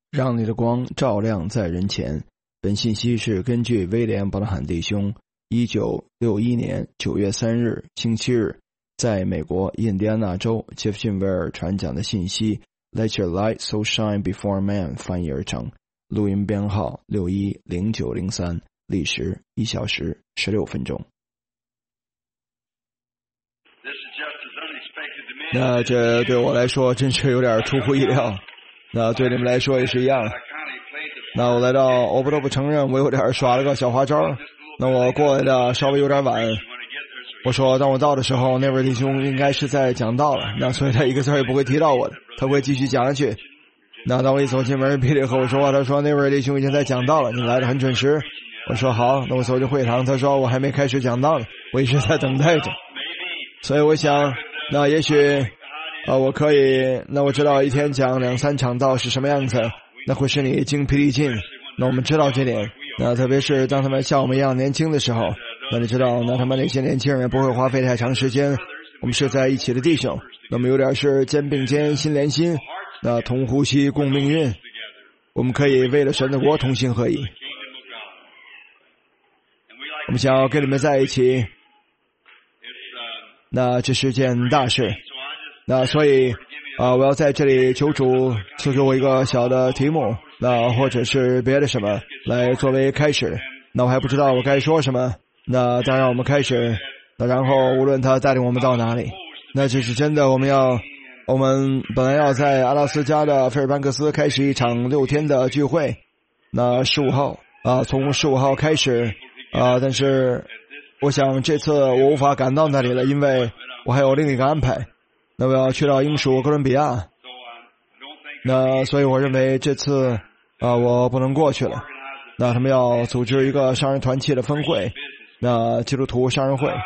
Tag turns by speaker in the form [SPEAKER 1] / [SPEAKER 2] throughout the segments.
[SPEAKER 1] 让你的光照亮在人前。本信息是根据威廉·伯特罕弟兄1961年9月3日星期日在美国印第安纳州杰弗逊维尔传讲的信息 Let your light so shine before man 翻译而成，录音编号610903，历时1小时16分钟。那这对我来说真是有点出乎意料，那对你们来说也是一样。那我来到，我不得不承认我有点耍了个小花招，那我过来的稍微有点晚。我说当我到的时候，那位弟兄应该是在讲道了，那所以他一个字也不会提到我的，他会继续讲下去。那当我一走进门，比利和我说话，他说那位弟兄已经在讲道了，你来得很准时。我说好，那我走进会堂，他说我还没开始讲道呢，我一直在等待着。所以我想，那也许我可以，那我知道一天讲2-3场道是什么样子，那会使你精疲力尽。那我们知道这点，那特别是当他们像我们一样年轻的时候，那你知道，那他们那些年轻人也不会花费太长时间。我们是在一起的弟兄，那么有点是肩并肩心连心，那同呼吸共命运，我们可以为了神的国同心合意。我们想要跟你们在一起，那这是件大事。那所以我要在这里求主赐给我一个小的题目，那或者是别的什么来作为开始。那我还不知道我该说什么，那当然我们开始，那然后无论他带领我们到哪里，那这是真的。我们本来要在阿拉斯加的费尔班克斯开始一场6天的聚会，那15号从15号开始但是我想这次我无法赶到那里了，因为我还有另一个安排。那我要去到英属哥伦比亚，那所以我认为这次我不能过去了。那他们要组织一个商人团契的分会，那基督徒商人会。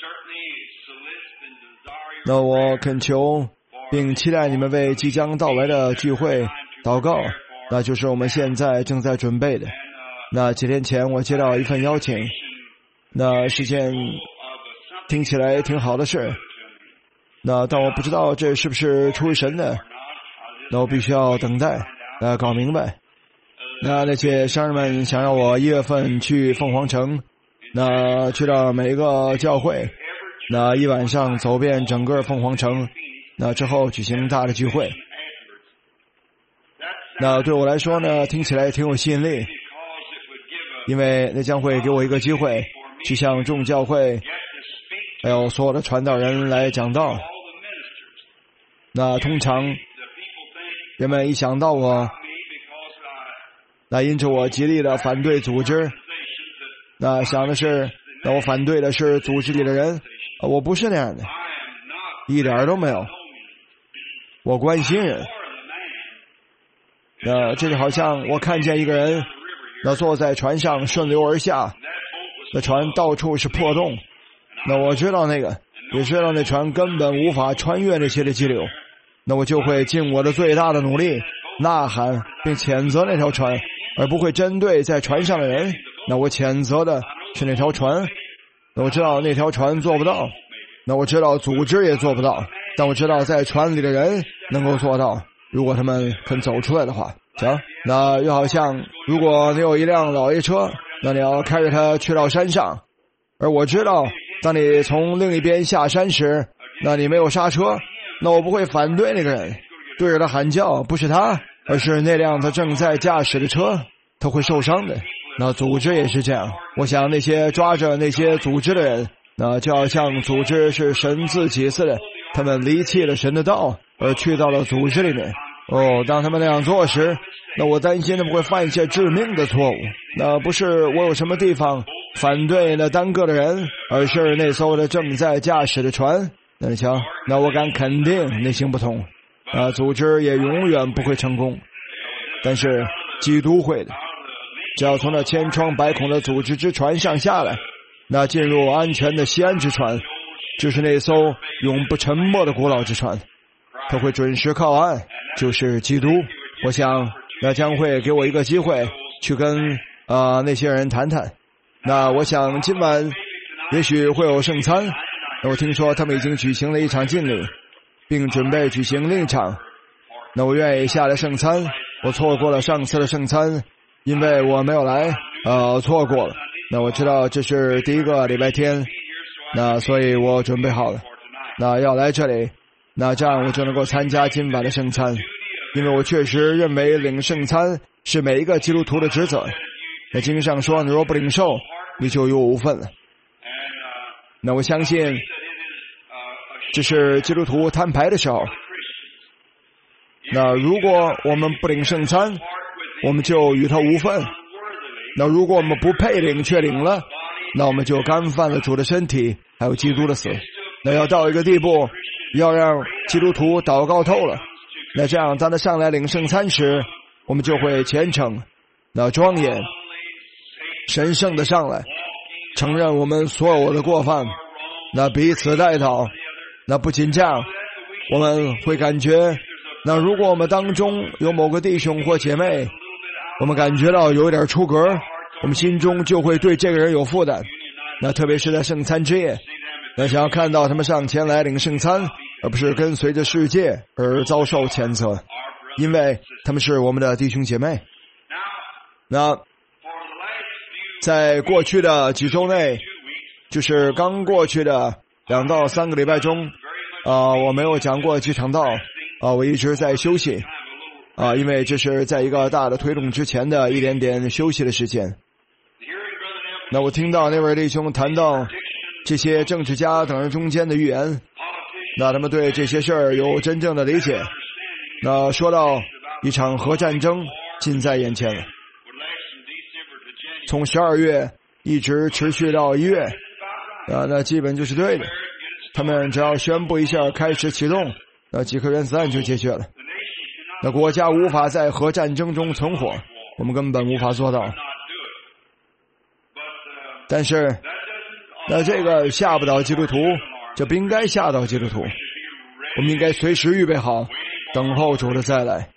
[SPEAKER 1] 那我恳求并期待你们为即将到来的聚会祷告，那就是我们现在正在准备的。那几天前我接到一份邀请，那是件听起来挺好的事，那但我不知道这是不是出于神的，那我必须要等待搞明白。那些商人们想让我1月份去凤凰城，那去到每一个教会，那一晚上走遍整个凤凰城，那之后举行大的聚会。那对我来说呢，听起来挺有吸引力，因为那将会给我一个机会去向众教会还有所有的传道人来讲道。那通常人们一想到我，那因着我极力的反对组织，那想的是，那我反对的是组织里的人，我不是那样的，一点都没有。我关心人。这就好像我看见一个人，那坐在船上顺流而下，那船到处是破洞，那我知道那个，也知道那船根本无法穿越那些的激流，那我就会尽我的最大的努力呐喊并谴责那条船，而不会针对在船上的人。那我谴责的是那条船，那我知道那条船做不到，那我知道组织也做不到，但我知道在船里的人能够做到，如果他们肯走出来的话。行，那又好像如果你有一辆老爷车，那你要开着它去到山上，而我知道当你从另一边下山时，那你没有刹车，那我不会反对那个人，对着他喊叫，不是他，而是那辆他正在驾驶的车，他会受伤的。那组织也是这样，我想那些抓着那些组织的人，那就要像组织是神自己似的，他们离弃了神的道而去到了组织里面。当他们那样做时，那我担心他们会犯一些致命的错误。那不是我有什么地方反对那单个的人，而是那艘的正在驾驶的船。那你瞧，那我敢肯定那行不通，组织也永远不会成功，但是基督会的。只要从那千疮百孔的组织之船上下来，那进入安全的西安之船，就是那艘永不沉没的古老之船，他会准时靠岸，就是基督。我想那将会给我一个机会去跟那些人谈谈。那我想今晚也许会有圣餐，那我听说他们已经举行了一场敬礼，并准备举行另一场，那我愿意下来圣餐， 我错过了上次的圣餐，因为我没有来，错过了。那我知道这是第一个礼拜天，那所以我准备好了，那要来这里，那这样我就能够参加今晚的圣餐，因为我确实认为领圣餐是每一个基督徒的职责。那经上说，你若不领受，你就有无份了。那我相信这是基督徒摊牌的时候。那如果我们不领圣餐，我们就与他无份。那如果我们不配领却领了，那我们就干犯了主的身体还有基督的死。那要到一个地步，要让基督徒祷告透了，那这样当他上来领圣餐时，我们就会虔诚，那庄严神圣的上来，承认我们所有的过犯，那彼此代祷。那不仅这样，我们会感觉，那如果我们当中有某个弟兄或姐妹，我们感觉到有一点出格，我们心中就会对这个人有负担。那特别是在圣餐之夜，那想要看到他们上前来领圣餐，而不是跟随着世界而遭受谴责，因为他们是我们的弟兄姐妹。那在过去的几周内，就是刚过去的2到3个礼拜中，我没有讲过几场道，我一直在休息，因为这是在一个大的推动之前的一点点休息的时间。那我听到那位弟兄谈到这些政治家等人中间的预言，那他们对这些事儿有真正的理解。那说到一场核战争近在眼前了，从12月一直持续到1月，那基本就是对的。他们只要宣布一下开始启动，那几颗原子弹就解决了。那国家无法在核战争中存活，我们根本无法做到。但是那这个吓不倒基督徒，这不应该吓倒基督徒，我们应该随时预备好，等候主的再来。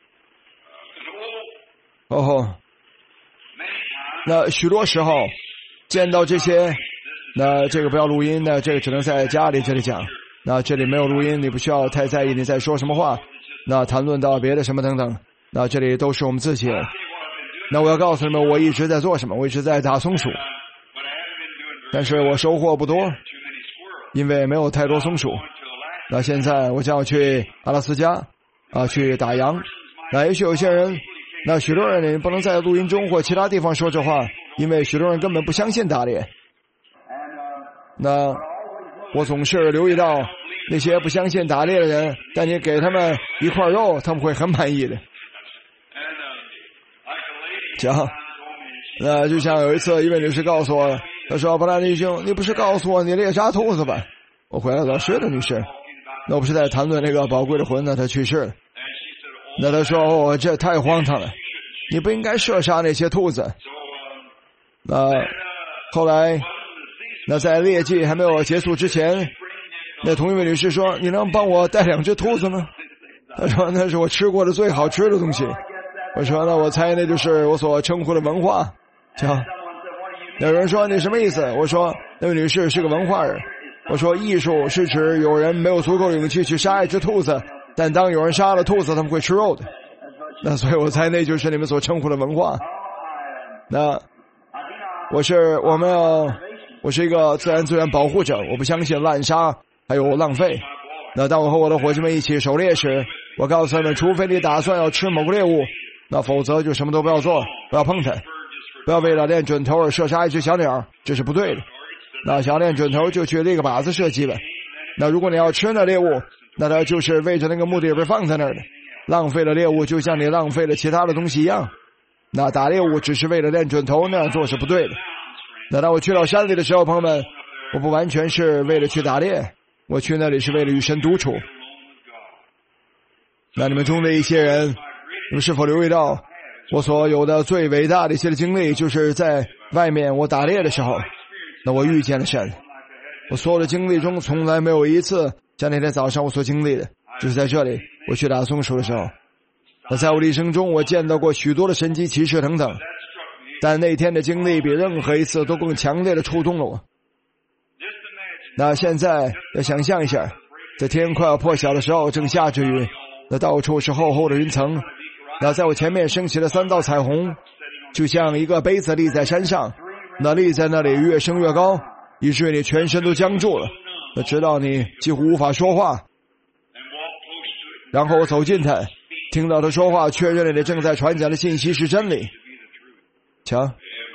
[SPEAKER 1] 那许多时候见到这些，那这个不要录音，那这个只能在家里这里讲，那这里没有录音，你不需要太在意你在说什么话，那谈论到别的什么等等，那这里都是我们自己人。那我要告诉你们，我一直在做什么，我一直在打松鼠，但是我收获不多，因为没有太多松鼠。那现在我将要去阿拉斯加去打羊。那也许有些人，那许多人也不能在录音中或其他地方说这话，因为许多人根本不相信打猎。那我总是留意到那些不相信打猎的人，但你给他们一块肉，他们会很满意的。讲，那就像有一次一位女士告诉我，她说：“布兰弟兄，你不是告诉我你猎杀兔子吧？”我回来了，是的，女士。那我不是在谈论那个宝贵的魂呢，他去世了。那他说：“哦，这太荒唐了，你不应该射杀那些兔子。”后来，那在猎季还没有结束之前，那同一位女士说：“你能帮我带2只兔子吗？”他说：“那是我吃过的最好吃的东西。”我说：“那我猜那就是我所称呼的文化。”有人说：“你什么意思？”我说：“那位女士是个文化人。”我说：“艺术是指有人没有足够勇气去杀一只兔子，但当有人杀了兔子，他们会吃肉的。那所以我猜那就是你们所称呼的文化。”那我是一个自然资源保护者，我不相信滥杀还有浪费。那当我和我的伙计们一起狩猎时，我告诉他们，除非你打算要吃某个猎物，那否则就什么都不要做，不要碰它，不要为了练准头而射杀一只小鸟，这是不对的。那想练准头就去立个靶子射击吧。那如果你要吃那猎物，那它就是为着那个目的被放在那儿的，浪费了猎物就像你浪费了其他的东西一样。那打猎物只是为了练准头，那样做是不对的。那当我去到山里的时候，朋友们，我不完全是为了去打猎，我去那里是为了与神独处。那你们中的一些人，你们是否留意到我所有的最伟大的一些经历，就是在外面我打猎的时候，那我遇见了神。我所有的经历中从来没有一次像那天早上我所经历的，就是在这里我去打松鼠的时候。那在我的一生中，我见到过许多的神迹奇事等等，但那天的经历比任何一次都更强烈的触动了我。那现在要想象一下，在天快要破晓的时候，正下着雨，那到处是厚厚的云层， 那在我前面升起了3道彩虹，就像一个杯子立在山上，那立在那里越升越高，以至于你全身都僵住了，那直到你几乎无法说话。然后我走近他，听到他说话，确认了你正在传讲的信息是真理。瞧，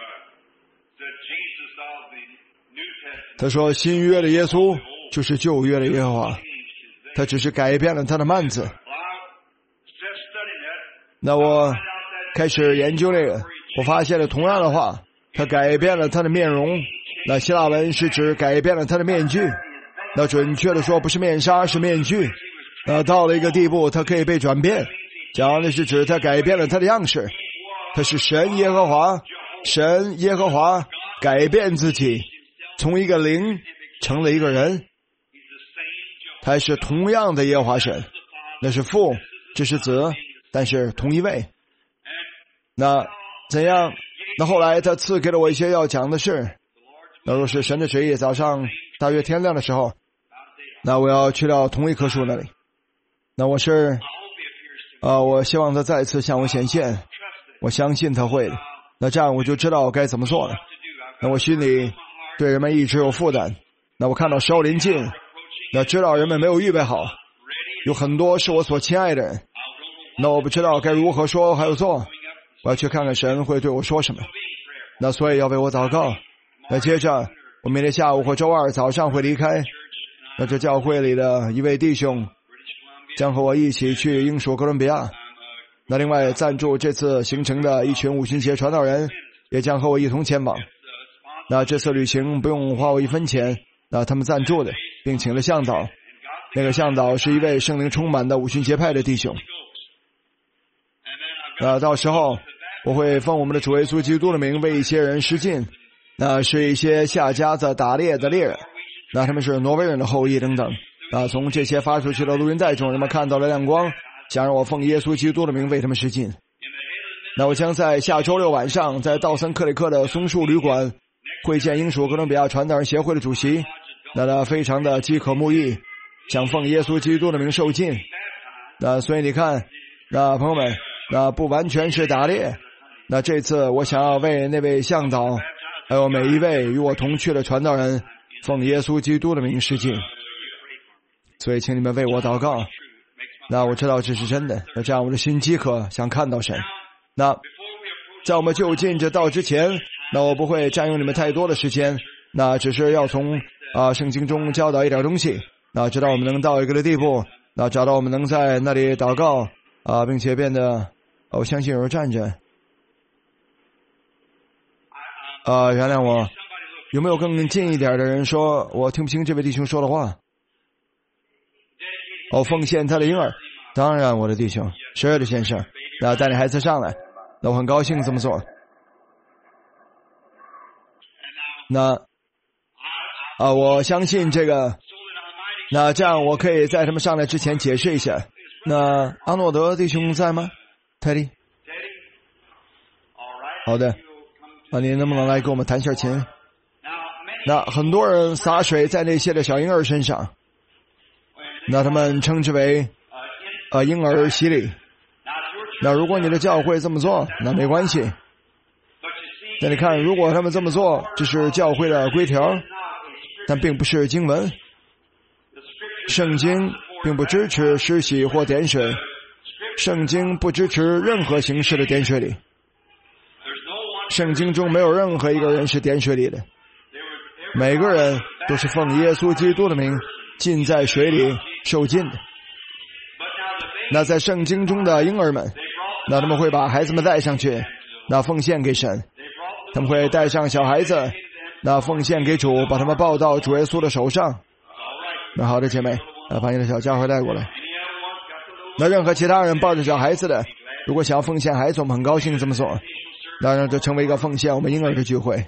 [SPEAKER 1] 他说新约的耶稣就是旧约的耶和华，他只是改变了他的幔子。那我开始研究这个，我发现了同样的话，他改变了他的面容。那希腊文是指改变了他的面具，那准确的说不是面纱，是面具。到了一个地步，它可以被转变，讲的是指他改变了他的样式。他是神耶和华，神耶和华改变自己，从一个灵成了一个人。他是同样的耶和华神，那是父，这是子，但是同一位。那怎样？那后来他赐给了我一些要讲的事。那若是神的旨意，早上大约天亮的时候，那我要去到同一棵树那里。那我希望他再次向我显现，我相信他会的。那这样我就知道该怎么做了。那我心里对人们一直有负担。那我看到时候临近，那知道人们没有预备好，有很多是我所亲爱的人。那我不知道该如何说还有做，我要去看看神会对我说什么。那所以要为我祷告。那接着我明天下午或周二早上会离开。那这教会里的一位弟兄将和我一起去英属哥伦比亚。那另外赞助这次行程的一群五旬节传道人也将和我一同前往。那这次旅行不用花我1分钱，那他们赞助的，并请了向导。那个向导是一位圣灵充满的五旬节派的弟兄。到时候我会奉我们的主耶稣基督的名为一些人施浸。那是一些下家子打猎的猎人，那他们是挪威人的后裔等等。从这些发出去的录音带中，人们看到了亮光，想让我奉耶稣基督的名为他们施浸。那我将在下周6晚上在道森克里克的松树旅馆会见英属哥伦比亚传道人协会的主席。那他非常的饥渴慕义，想奉耶稣基督的名受浸。那所以你看，那朋友们，那不完全是打猎。那这次我想要为那位向导还有每一位与我同去的传道人奉耶稣基督的名施浸。所以请你们为我祷告。那我知道这是真的，那这样我的心饥渴想看到神。那在我们就近这道之前，那我不会占用你们太多的时间，那只是要从圣经中教导一点东西，那直到我们能到一个的地步，那找到我们能在那里祷告并且变得我相信有人站着原谅我，有没有更近一点的人说我听不清这位弟兄说的话？奉献他的婴儿，当然我的弟兄，是的先生，那带你孩子上来，那我很高兴这么做。那我相信这个，那这样我可以在他们上来之前解释一下。那阿诺德弟兄在吗？泰迪，好的，你能不能来跟我们弹下琴？那很多人洒水在那些的小婴儿身上，那他们称之为婴儿洗礼。那如果你的教会这么做，那没关系。那你看，如果他们这么做，这是教会的规条，但并不是经文。圣经并不支持施洗或点水，圣经不支持任何形式的点水礼。圣经中没有任何一个人是点水礼的，每个人都是奉耶稣基督的名浸在水里受浸的。那在圣经中的婴儿们，那他们会把孩子们带上去，那奉献给神。他们会带上小孩子，那奉献给主，把他们抱到主耶稣的手上。那好的姐妹，把你的小家伙带过来。那任何其他人抱着小孩子的，如果想要奉献孩子，我们很高兴这么做，那让这成为一个奉献我们婴儿的聚会。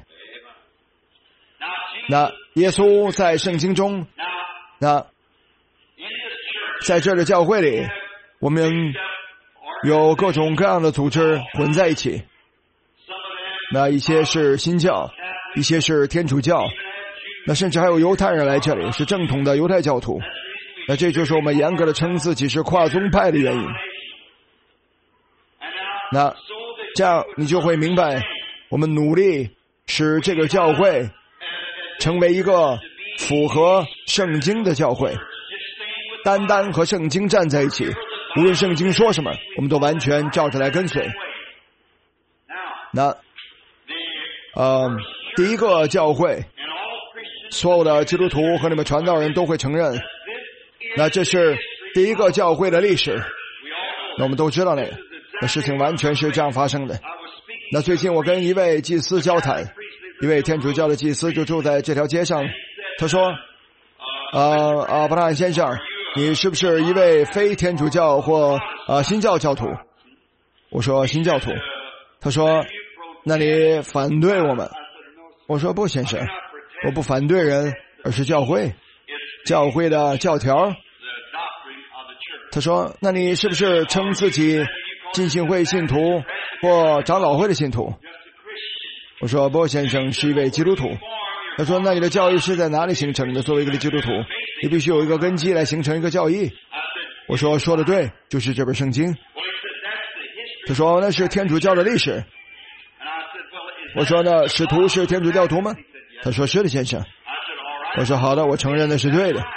[SPEAKER 1] 那耶稣在圣经中，那在这儿的教会里，我们有各种各样的组织混在一起。那一些是新教，一些是天主教，那甚至还有犹太人来这里，是正统的犹太教徒。那这就是我们严格的称自己是跨宗派的原因。 那这样你就会明白，我们努力使这个教会成为一个符合圣经的教会，单单和圣经站在一起，无论圣经说什么，我们都完全照着来跟随。那第一个教会，所有的基督徒和你们传道人都会承认，那这是第一个教会的历史。那我们都知道那事情完全是这样发生的。那最近我跟一位祭司交谈，一位天主教的祭司就住在这条街上，他说阿布拉罕先生，你是不是一位非天主教或新教教徒？我说新教徒。他说那你反对我们？我说不，先生，我不反对人，而是教会的教条。他说那你是不是称自己浸信会信徒或长老会的信徒？我说不，先生，是一位基督徒。他说那你的教义是在哪里形成的？作为一个基督徒，你必须有一个根基来形成一个教义。我说说得对，就是这本圣经。他说那是天主教的历史。我说那使徒是天主教徒吗？他说是的，先生。我说好的，我承认那是对的。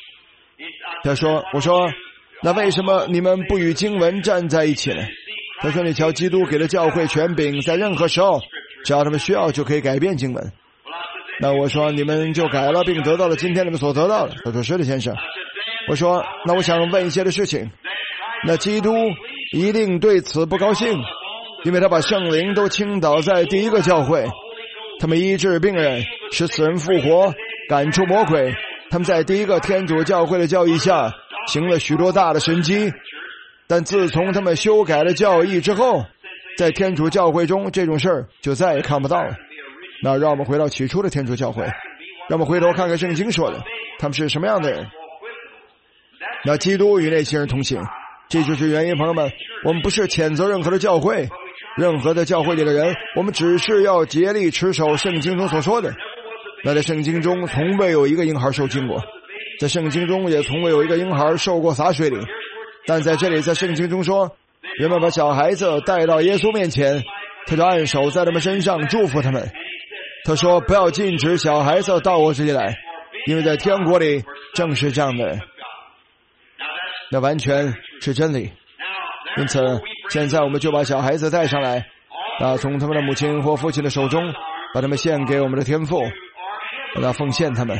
[SPEAKER 1] 我说那为什么你们不与经文站在一起呢？他说你瞧，基督给了教会权柄，在任何时候只要他们需要就可以改变经文。那我说你们就改了，并得到了今天你们所得到的。他说是的，先生。我说那我想问一些的事情，那基督一定对此不高兴，因为他把圣灵都倾倒在第一个教会，他们医治病人，使死人复活，赶出魔鬼，他们在第一个天主教会的教义下行了许多大的神迹。但自从他们修改了教义之后，在天主教会中这种事儿就再也看不到了。那让我们回到起初的天主教会，让我们回头看看圣经说的他们是什么样的人。那基督与那些人同行，这就是原因。朋友们，我们不是谴责任何的教会，任何的教会里的人，我们只是要竭力持守圣经中所说的。那在圣经中从未有一个婴孩受浸过，在圣经中也从未有一个婴孩受过洒水礼。但在这里，在圣经中说，人们把小孩子带到耶稣面前，他就按手在他们身上祝福他们。他说不要禁止小孩子到我这里来，因为在天国里正是这样的人。那完全是真理。因此现在我们就把小孩子带上来，从他们的母亲或父亲的手中把他们献给我们的天父，把他奉献他们。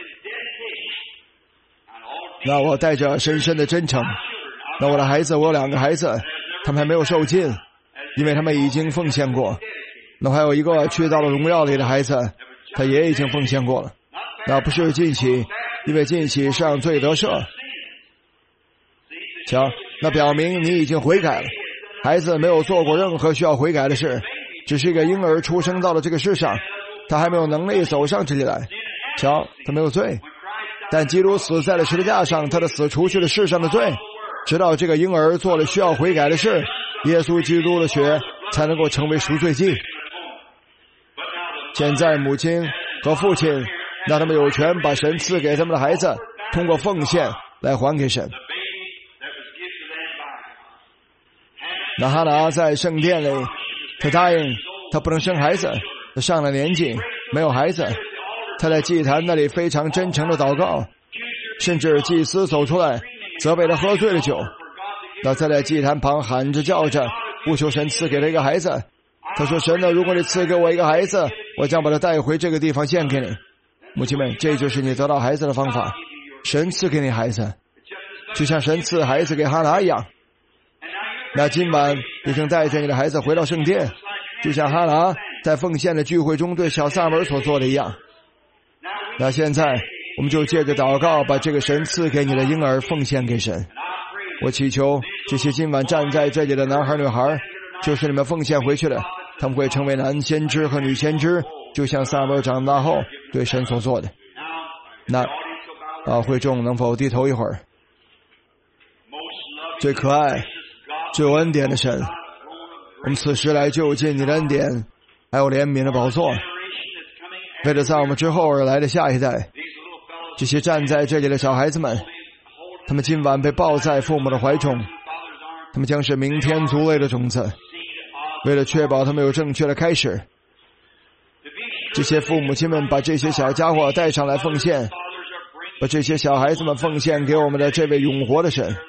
[SPEAKER 1] 那我带着深深的真诚，那我的孩子，我有2个孩子，他们还没有受浸，因为他们已经奉献过。那还有一个去到了荣耀里的孩子，他也已经奉献过了。那不是浸洗，因为浸洗是让罪得赦。瞧，那表明你已经悔改了。孩子没有做过任何需要悔改的事，只是一个婴儿出生到了这个世上，他还没有能力走上这里来。瞧，他没有罪，但基督死在了十字架上，他的死除去了世上的罪，直到这个婴儿做了需要悔改的事，耶稣基督的血才能够成为赎罪祭。现在母亲和父亲让他们有权把神赐给他们的孩子通过奉献来还给神。那哈拿在圣殿里，他答应他不能生孩子，他上了年纪没有孩子，他在祭坛那里非常真诚的祷告，甚至祭司走出来责备他喝醉了酒，那他在祭坛旁喊着叫着不求神赐给他一个孩子。他说神呢，如果你赐给我一个孩子，我将把他带回这个地方献给你。母亲们，这就是你得到孩子的方法，神赐给你孩子，就像神赐孩子给哈拿一样。那今晚你正带着你的孩子回到圣殿，就像哈拿在奉献的聚会中对小撒母耳所做的一样。那现在我们就借着祷告把这个神赐给你的婴儿奉献给神。我祈求这些今晚站在这里的男孩女孩，就是你们奉献回去的，他们会成为男先知和女先知，就像撒母耳长大后对神所做的。那会众能否低头一会儿？最可爱最有恩典的神，我们此时来就近你的恩典还有怜悯的宝座，为了在我们之后而来的下一代，这些站在这里的小孩子们，他们今晚被抱在父母的怀中，他们将是明天族类的种子， 为了确保他们有正确的开始，这些父母亲们把这些小家伙带上来奉献，把这些小孩子们奉献给我们的这位永活的神。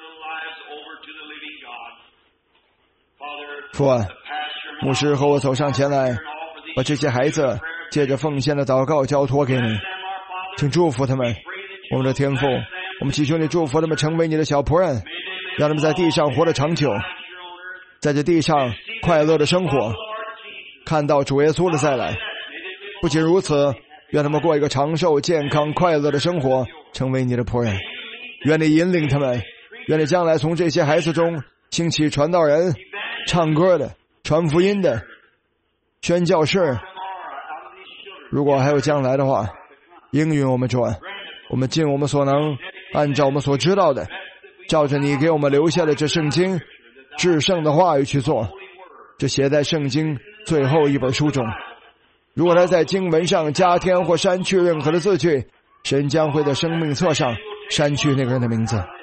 [SPEAKER 1] 父啊，牧师和我走上前来，把这些孩子借着奉献的祷告交托给你，请祝福他们。我们的天父，我们祈求你祝福他们成为你的小仆人，让他们在地上活得长久，在这地上快乐的生活，看到主耶稣的再来。不仅如此，愿他们过一个长寿、健康、快乐的生活，成为你的仆人。愿你引领他们，愿你将来从这些孩子中兴起传道人、唱歌的、传福音的、宣教士。如果还有将来的话，应允我们主啊，我们尽我们所能，按照我们所知道的，照着你给我们留下的这圣经至圣的话语去做，这写在圣经最后一本书中。如果他在经文上加添或删去任何的字句，神将会在生命册上删去那个人的名字。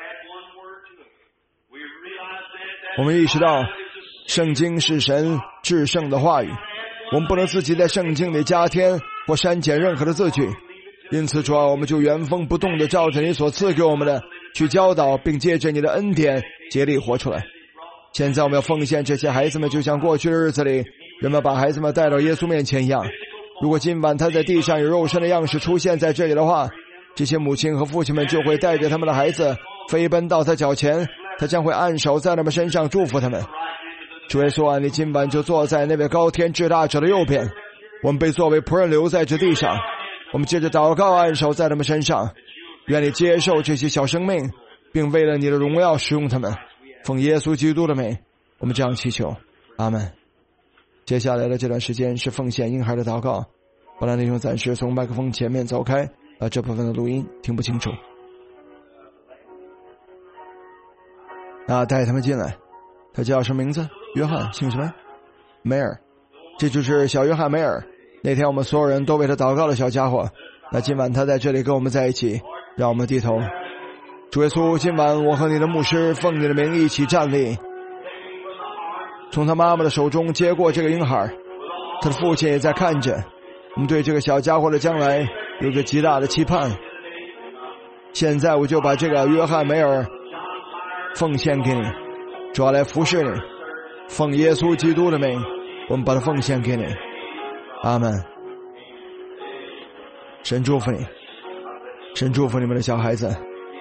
[SPEAKER 1] 我们意识到圣经是神至圣的话语，我们不能自己在圣经里加添或删减任何的字句，因此主啊，我们就原封不动地照着你所赐给我们的去教导，并借着你的恩典竭力活出来。现在我们要奉献这些孩子们，就像过去的日子里人们把孩子们带到耶稣面前一样。如果今晚他在地上有肉身的样式出现在这里的话，这些母亲和父亲们就会带着他们的孩子飞奔到他脚前，他将会按手在他们身上祝福他们。主耶稣啊，你今晚就坐在那位高天至大者的右边，我们被作为仆人留在这地上，我们借着祷告按手在他们身上。愿你接受这些小生命，并为了你的荣耀使用他们，奉耶稣基督的名，我们这样祈求，阿们。接下来的这段时间是奉献婴孩的祷告，本来弟兄暂时从麦克风前面走开，这部分的录音听不清楚。带他们进来。他叫什么名字？约翰，姓什么？梅尔。这就是小约翰梅尔，那天我们所有人都为他祷告的小家伙。那今晚他在这里跟我们在一起，让我们低头。主耶稣，今晚我和你的牧师奉你的名一起站立，从他妈妈的手中接过这个婴孩，他的父亲也在看着。我们对这个小家伙的将来有着极大的期盼。现在我就把这个约翰梅尔奉献给你，主要来服侍你，奉耶稣基督的名，我们把它奉献给你，阿们。神祝福你，神祝福你们的小孩子。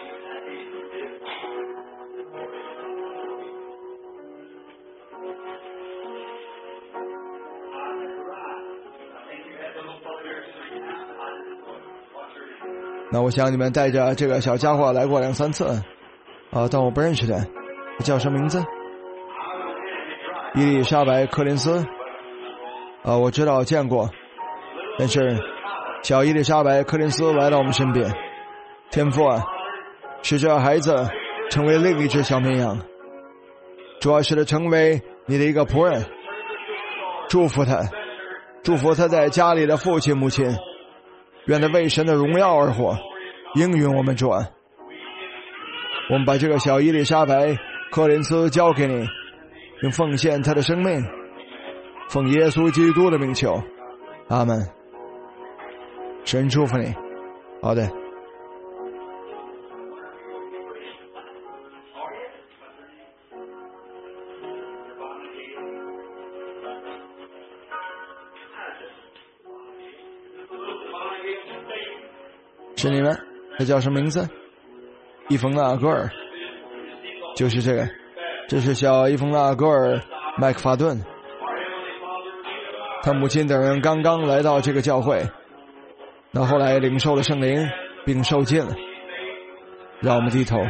[SPEAKER 1] 那我想你们带着这个小家伙来过2-3次，但我不认识他，叫什么名字？伊丽莎白·柯林斯。我知道见过，但是小伊丽莎白·柯林斯来到我们身边。天父啊，使这孩子成为另一只小绵羊，主要使他成为你的一个仆人，祝福他，祝福他在家里的父亲母亲，愿他为神的荣耀而活，应允我们主啊。我们把这个小伊丽莎白·柯林斯交给你，并奉献他的生命，奉耶稣基督的名求，阿们。神祝福你。好的。是你们？他叫什么名字？伊冯纳戈尔。就是这个，这是小伊冯纳戈尔麦克法顿。他母亲等人刚刚来到这个教会，那后来领受了圣灵并受浸了。让我们低头。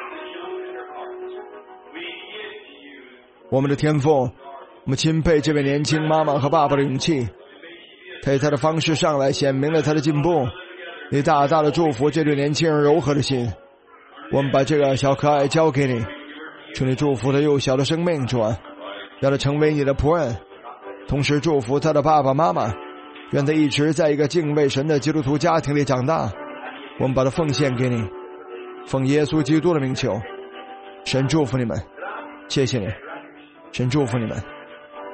[SPEAKER 1] 我们的天父，我们钦佩这位年轻妈妈和爸爸的勇气，他以他的方式上来显明了他的进步。你大大的祝福这对年轻人柔和的心。我们把这个小可爱交给你，求你祝福他幼小的生命，主啊，让他成为你的仆人，同时祝福他的爸爸妈妈，愿他一直在一个敬畏神的基督徒家庭里长大。我们把他奉献给你，奉耶稣基督的名求。神祝福你们，谢谢你，神祝福你们，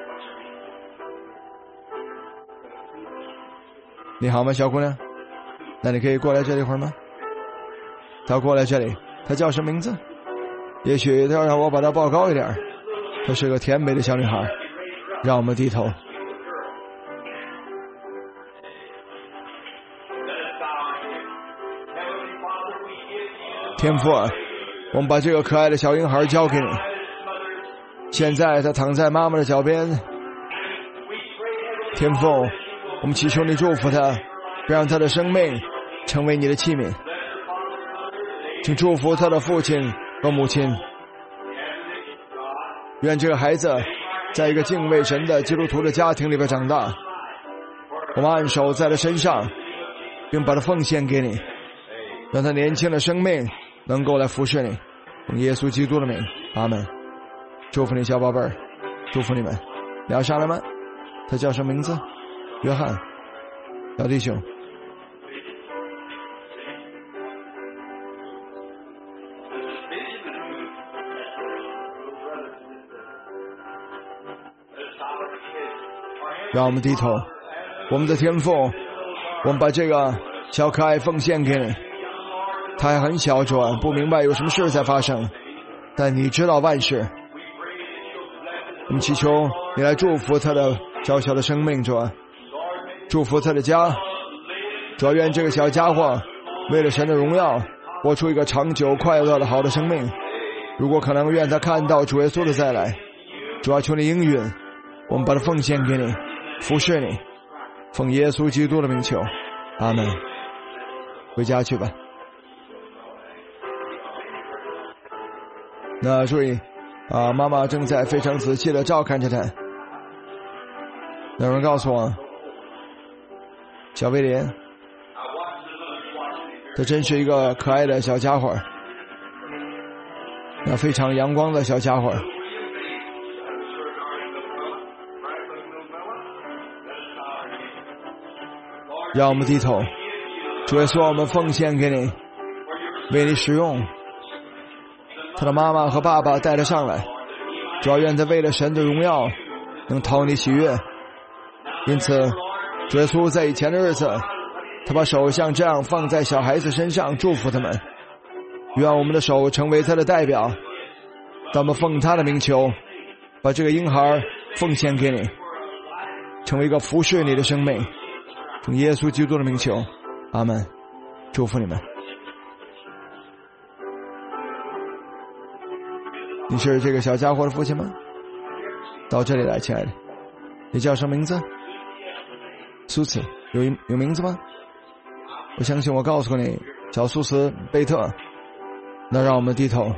[SPEAKER 1] 你好吗，小姑娘？那你可以过来这里一会儿吗？她过来这里，她叫什么名字？也许她要让我把她抱高一点。她是个甜美的小女孩。让我们低头。天父啊，我们把这个可爱的小婴孩交给你。现在他躺在妈妈的脚边。天父，我们祈求你祝福他，让他的生命成为你的器皿。请祝福他的父亲和母亲。愿这个孩子在一个敬畏神的基督徒的家庭里边长大。我们按手在他身上，并把他奉献给你，让他年轻的生命能够来服侍你。用耶稣基督的名，阿们。祝福你小宝贝儿，祝福你们。你要上来吗？他叫什么名字？约翰。小弟兄，让我们低头。我们的天父，我们把这个小可爱奉献给你。他还很小，主啊，不明白有什么事在发生，但你知道万事。我们祈求你来祝福他的小小的生命，主啊，祝福他的家。主啊，愿这个小家伙为了神的荣耀活出一个长久快乐的好的生命。如果可能，愿他看到主耶稣的再来。主啊，求你应允，我们把它奉献给你，服侍你，奉耶稣基督的名求，阿们。回家去吧。那注意妈妈正在非常仔细的照看着他。有人告诉我，小威廉，他真是一个可爱的小家伙，那非常阳光的小家伙。让我们低头。主耶稣，我们奉献给你，为你使用。他的妈妈和爸爸带他上来，主要愿他为了神的荣耀能讨你喜悦。因此主耶稣在以前的日子，他把手像这样放在小孩子身上，祝福他们。愿我们的手成为他的代表，当我们奉他的名求，把这个婴孩奉献给你，成为一个服侍你的生命。从耶稣基督的名求，阿们。祝福你们。你是这个小家伙的父亲吗？到这里来，亲爱的。你叫什么名字？苏茨。有名字吗？我相信我告诉过你，叫苏茨贝特。那让我们低头。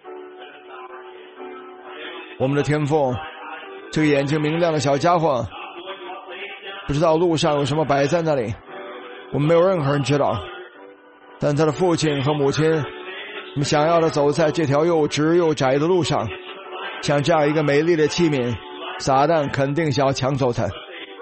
[SPEAKER 1] 我们的天父，这个眼睛明亮的小家伙，不知道路上有什么摆在那里，我们没有任何人知道。但他的父亲和母亲，我们想要的走在这条又直又窄的路上，像这样一个美丽的器皿，撒旦肯定想要抢走它。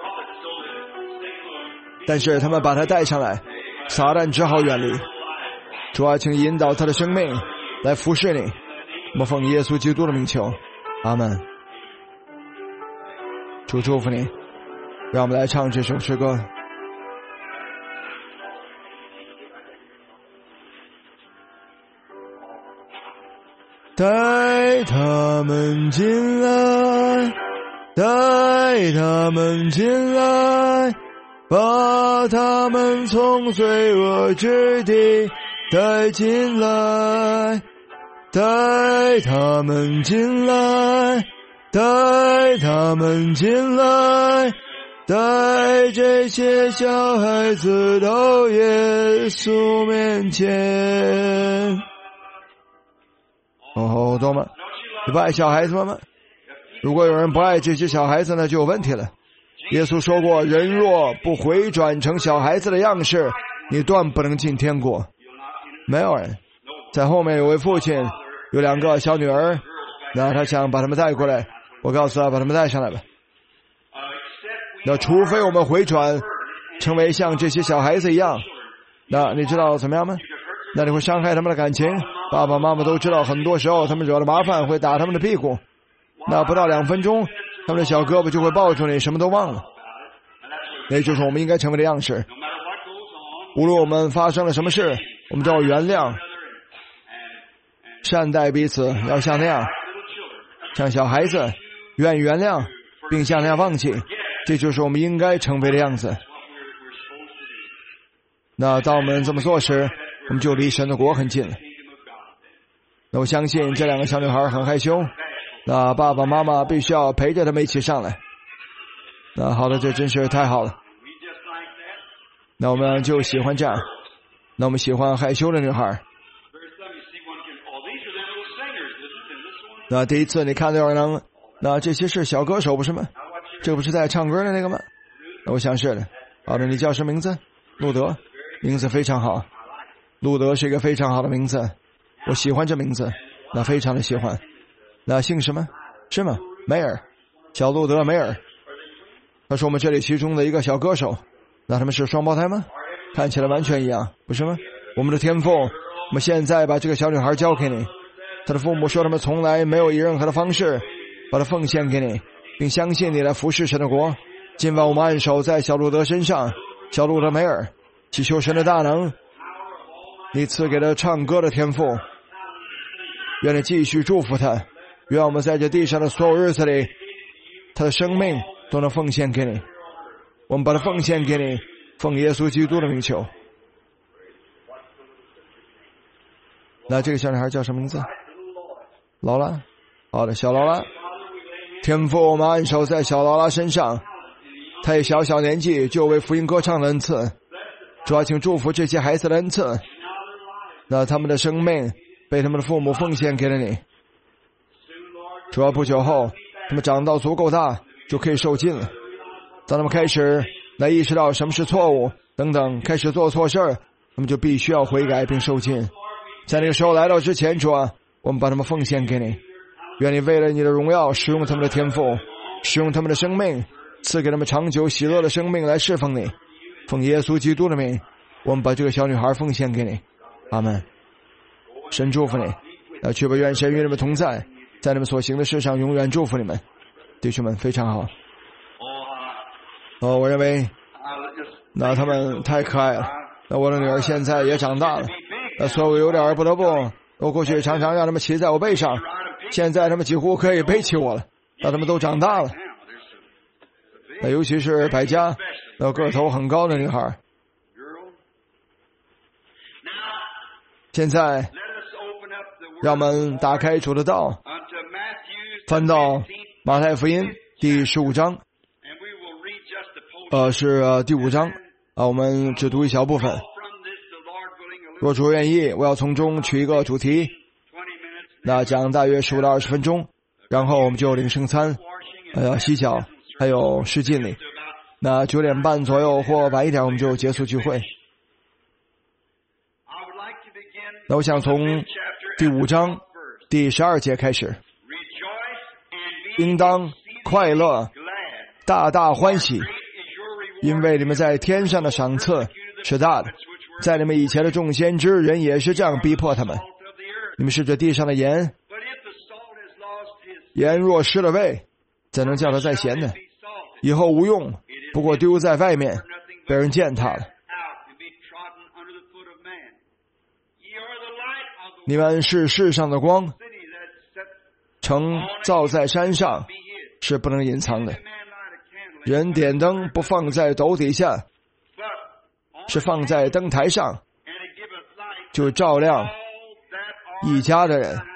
[SPEAKER 1] 但是他们把它带上来，撒旦只好远离。主啊，请引导他的生命来服侍你。我们奉耶稣基督的名求，阿们。主祝福你。让我们来唱这首诗歌。带他们进来，带他们进来，把他们从罪恶之地带进来，带他们进来，带他们进来，带这些小孩子到耶稣面前。哦，懂吗？你不爱小孩子吗？如果有人不爱这些小孩子呢，就有问题了。耶稣说过，人若不回转成小孩子的样式，你断不能进天国。没有人。在后面有位父亲，有2个小女儿，那他想把他们带过来，我告诉他把他们带上来吧。那除非我们回转成为像这些小孩子一样，那你知道怎么样吗？那你会伤害他们的感情。爸爸妈妈都知道，很多时候他们惹了麻烦会打他们的屁股，那不到2分钟他们的小胳膊就会抱住你，什么都忘了。那就是我们应该成为的样式。 无论我们发生了什么事，我们都要原谅，善待彼此，要像那样，像小孩子愿意原谅，并像那样忘记，这就是我们应该成为的样子。那当我们这么做时，我们就离神的国很近了。那我相信这两个小女孩很害羞，那爸爸妈妈必须要陪着他们一起上来。那好的，这真是太好了。那我们就喜欢这样，那我们喜欢害羞的女孩。那第一次你看到有人，那这些是小歌手不是吗？这个不是在唱歌的那个吗？那我想是的。好的，你叫什么名字？路德，名字非常好。路德是一个非常好的名字，我喜欢这名字，那非常的喜欢。那姓什么？是吗？梅尔，小路德梅尔。他是我们这里其中的一个小歌手。那他们是双胞胎吗？看起来完全一样，不是吗？我们的天父，我们现在把这个小女孩交给你。她的父母说他们从来没有以任何的方式把她奉献给你，并相信你来服侍神的国。今晚我们按手在小路德身上，小路德梅尔，祈求神的大能，你赐给他唱歌的天赋，愿你继续祝福他，愿我们在这地上的所有日子里，他的生命都能奉献给你。我们把它奉献给你，奉耶稣基督的名求。那这个小女孩叫什么名字？劳拉。好的，小劳拉。天父，我们按手在小劳拉身上，她也小小年纪就为福音歌唱的恩赐，主要请祝福这些孩子的恩赐，那他们的生命被他们的父母奉献给了你。主要不久后他们长到足够大就可以受尽了，当他们开始来意识到什么是错误等等，开始做错事儿，他们就必须要悔改并受尽。在那个时候来到之前，主啊，我们把他们奉献给你，愿你为了你的荣耀使用他们的天赋，使用他们的生命，赐给他们长久喜乐的生命来侍奉你。奉耶稣基督的名，我们把这个小女孩奉献给你。阿们。神祝福你，确保愿神与你们同在，在你们所行的事上永远祝福你们。弟兄们，非常好。我认为那他们太可爱了。那我的女儿现在也长大了，所以我有点不得不，我过去常常让他们骑在我背上，现在他们几乎可以背起我了，那他们都长大了。那尤其是百家，那个头很高的女孩。现在让我们打开主的道，翻到马太福音第15章，是第5章我们只读一小部分。若主愿意，我要从中取一个主题，那讲大约15到20分钟，然后我们就领圣餐，洗脚，还有试浸礼。那9点半左右或晚一点我们就结束聚会。那我想从第5章第12节开始，应当快乐，大大欢喜，因为你们在天上的赏赐是大的。在你们以前的众先知人也是这样逼迫他们。你们是这地上的盐，盐若失了味，怎能叫它再咸呢？以后无用，不过丢在外面，被人践踏了。你们是世上的光，城造在山上，是不能隐藏的。人点灯不放在斗底下，是放在灯台上，就照亮一家的人。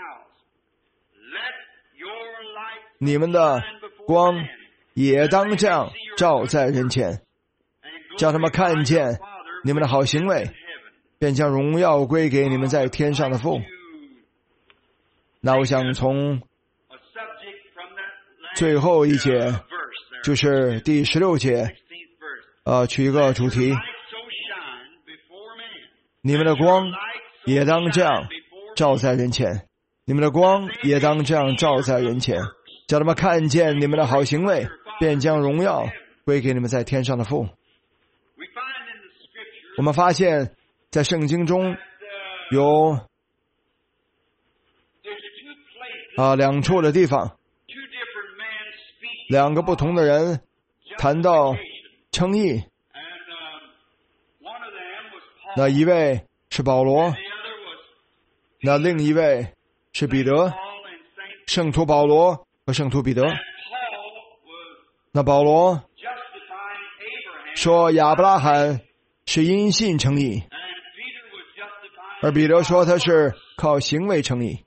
[SPEAKER 1] 你们的光也当这样照在人前，叫他们看见你们的好行为，便将荣耀归给你们在天上的父。那我想从最后一节，就是第16节，取一个主题。你们的光也当这样照在人前，你们的光也当这样照在人前，叫他们看见你们的好行为，便将荣耀归给你们在天上的父。我们发现在圣经中有2处的地方，2个不同的人谈到称义。 那一位是保罗，那另一位是彼得，圣徒保罗和圣徒彼得。那保罗说亚伯拉罕是因信称义，而彼得说他是靠行为称义。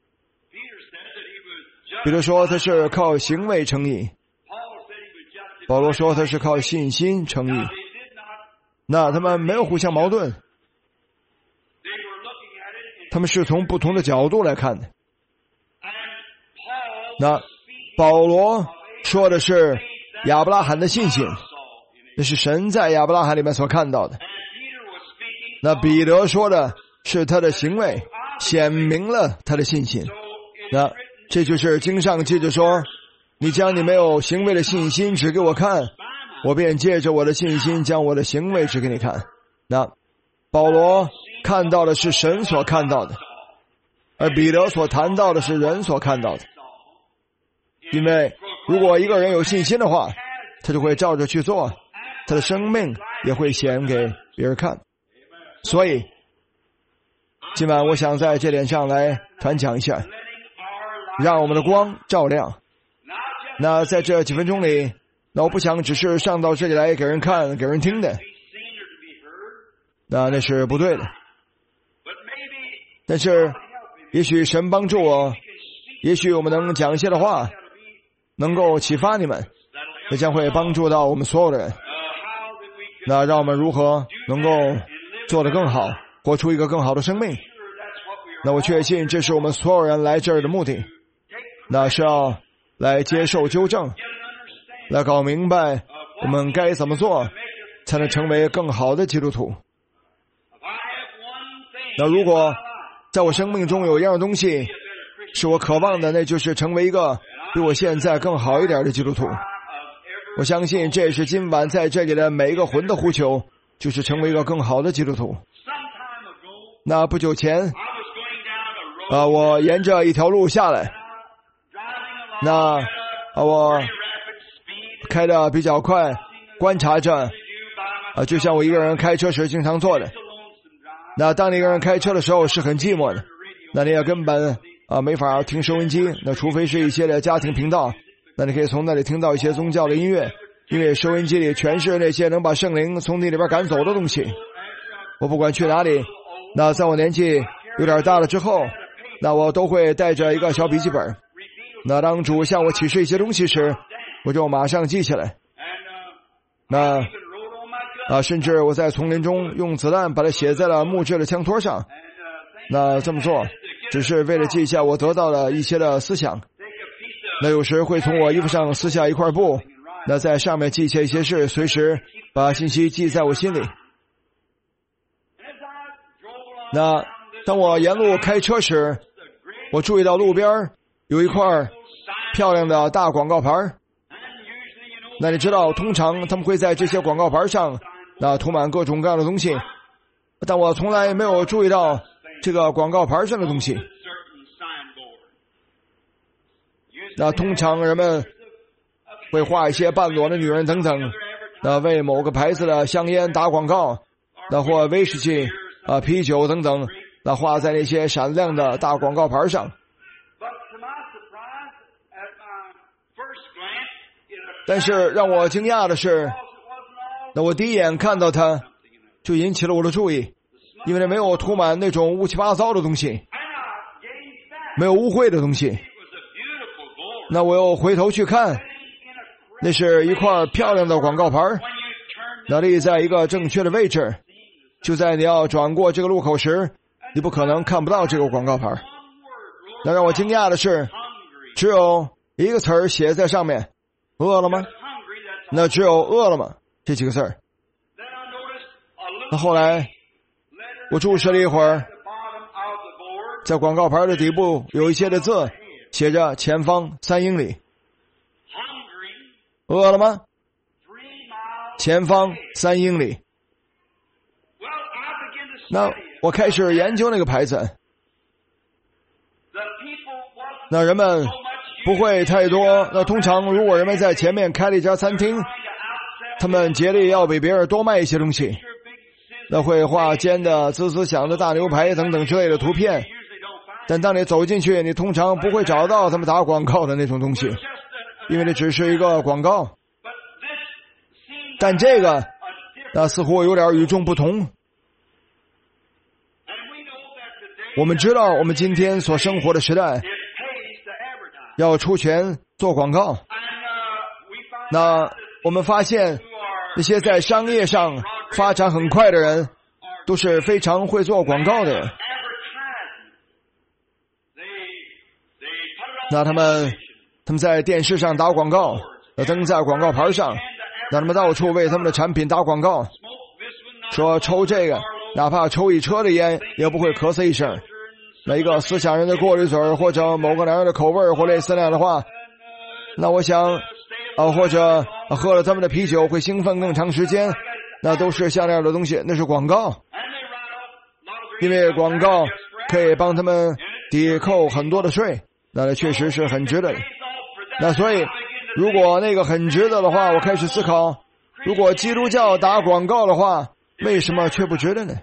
[SPEAKER 1] 彼得说他是靠行为称义，保罗说他是靠信心称义。那他们没有互相矛盾，他们是从不同的角度来看的。那保罗说的是亚伯拉罕的信心，那是神在亚伯拉罕里面所看到的。那彼得说的是他的行为显明了他的信心。那这就是经上记着说，你将你没有行为的信心指给我看，我便借着我的信心将我的行为指给你看。那保罗看到的是神所看到的，而彼得所谈到的是人所看到的。因为如果一个人有信心的话，他就会照着去做，他的生命也会显给别人看。所以今晚我想在这点上来传讲一下，让我们的光照亮。那在这几分钟里，那我不想只是上到这里来给人看给人听的，那是不对的。但是也许神帮助我，也许我们能讲一些的话能够启发你们，也将会帮助到我们所有的人。那让我们如何能够做得更好，活出一个更好的生命。那我确信这是我们所有人来这儿的目的，那是要来接受纠正，来搞明白我们该怎么做才能成为更好的基督徒。那如果在我生命中有一样东西是我渴望的，那就是成为一个比我现在更好一点的基督徒。我相信这也是今晚在这里的每一个魂的呼求，就是成为一个更好的基督徒。那不久前我沿着一条路下来，那我开得比较快，观察着就像我一个人开车时经常做的。那当你一个人开车的时候是很寂寞的，那你也根本没法听收音机，那除非是一些的家庭频道，那你可以从那里听到一些宗教的音乐，因为收音机里全是那些能把圣灵从你里边赶走的东西。我不管去哪里，那在我年纪有点大了之后，那我都会带着一个小笔记本，那当主向我启示一些东西时，我就马上记起来。那甚至我在丛林中用子弹把它写在了木质的枪托上。那这么做只是为了记下我得到的一些的思想。那有时会从我衣服上撕下一块布，那在上面记下一些事，随时把信息记在我心里。那当我沿路开车时，我注意到路边有一块漂亮的大广告牌。那你知道通常他们会在这些广告牌上那涂满各种各样的东西，但我从来没有注意到这个广告牌上的东西。那通常人们会画一些半裸的女人等等，那为某个牌子的香烟打广告，那或威士忌啤酒等等，那画在那些闪亮的大广告牌上。但是让我惊讶的是，那我第一眼看到它就引起了我的注意，因为它没有涂满那种乌七八糟的东西，没有污秽的东西。那我又回头去看，那是一块漂亮的广告牌，那立在一个正确的位置，就在你要转过这个路口时，你不可能看不到这个广告牌。那让我惊讶的是，只有一个词儿写在上面，饿了吗？那只有饿了吗这几个字儿。那后来我注视了一会儿，在广告牌的底部有一些的字写着前方3英里。饿了吗？前方3英里。那我开始研究那个牌子。那人们不会太多，那通常如果人们在前面开了一家餐厅，他们竭力要比别人多卖一些东西。 那会画尖的、滋滋响的大牛排等等之类的图片。但当你走进去，你通常不会找到他们打广告的那种东西，因为那只是一个广告。但这个那似乎有点与众不同。我们知道我们今天所生活的时代要出钱做广告。那我们发现那些在商业上发展很快的人都是非常会做广告的人。那他们在电视上打广告，登在广告牌上，让他们到处为他们的产品打广告，说抽这个哪怕抽一车的烟也不会咳嗽一声，那一个思想人的过滤嘴或者某个男人的口味或类似那样的话，那我想或者喝了他们的啤酒会兴奋更长时间，那都是像那样的东西，那是广告。因为广告可以帮他们抵扣很多的税，那确实是很值得的。那所以如果那个很值得的话，我开始思考，如果基督教打广告的话，为什么却不值得呢？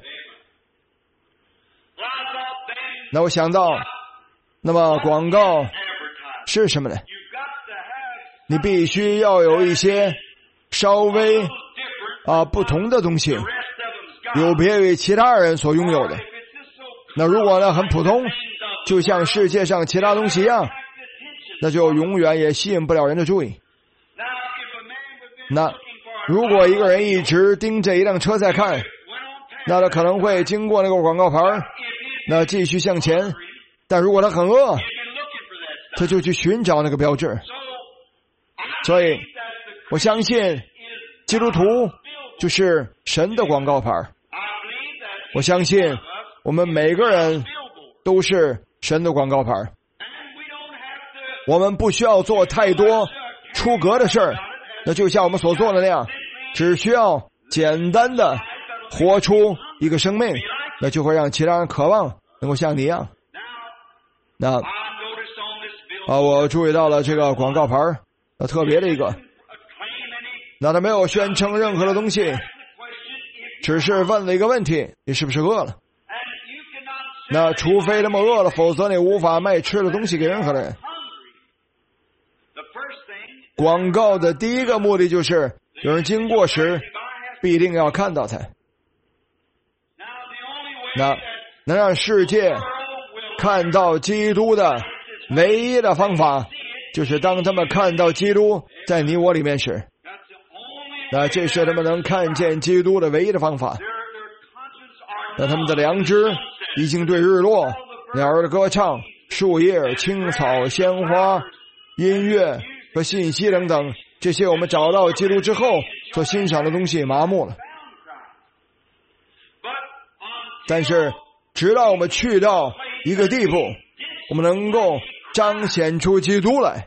[SPEAKER 1] 那我想到，那么广告是什么呢？你必须要有一些稍微不同的东西，有别于其他人所拥有的。那如果呢很普通，就像世界上其他东西一样，那就永远也吸引不了人的注意。那如果一个人一直盯着一辆车在看，那他可能会经过那个广告牌，那继续向前。但如果他很饿，他就去寻找那个标志。所以我相信基督徒就是神的广告牌。我相信我们每个人都是神的广告牌。我们不需要做太多出格的事儿，那就像我们所做的那样，只需要简单的活出一个生命，那就会让其他人渴望能够像你一样。那我注意到了这个广告牌特别的一个，那他没有宣称任何的东西，只是问了一个问题，你是不是饿了？那除非他们饿了，否则你无法卖吃的东西给任何人。广告的第一个目的就是有人经过时必定要看到它。那能让世界看到基督的唯一的方法，就是当他们看到基督在你我里面时，那这是他们能看见基督的唯一的方法。那他们的良知已经对日落、鸟儿的歌唱、树叶、青草、鲜花、音乐和信息等等这些我们找到基督之后所欣赏的东西麻木了。但是直到我们去到一个地步，我们能够彰显出基督来。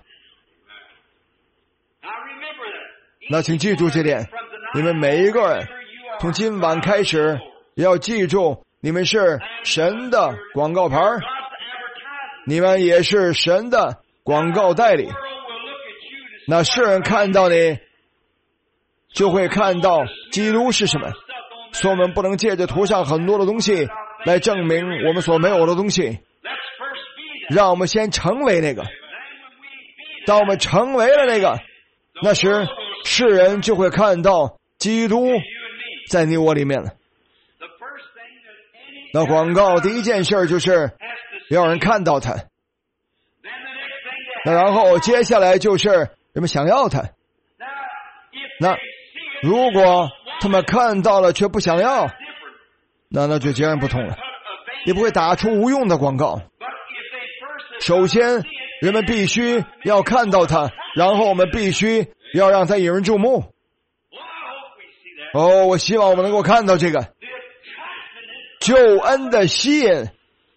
[SPEAKER 1] 那请记住这点，你们每一个人从今晚开始也要记住，你们是神的广告牌，你们也是神的广告代理。那世人看到你就会看到基督是什么，所以我们不能借着涂上很多的东西来证明我们所没有的东西。让我们先成为那个，当我们成为了那个，那时世人就会看到基督在你我里面了。那广告第一件事就是要人看到它，那然后接下来就是人们想要它。那如果他们看到了却不想要，那就截然不同了，也不会打出无用的广告。首先人们必须要看到它，然后我们必须要让它引人注目。我希望我们能够看到这个救恩的吸引，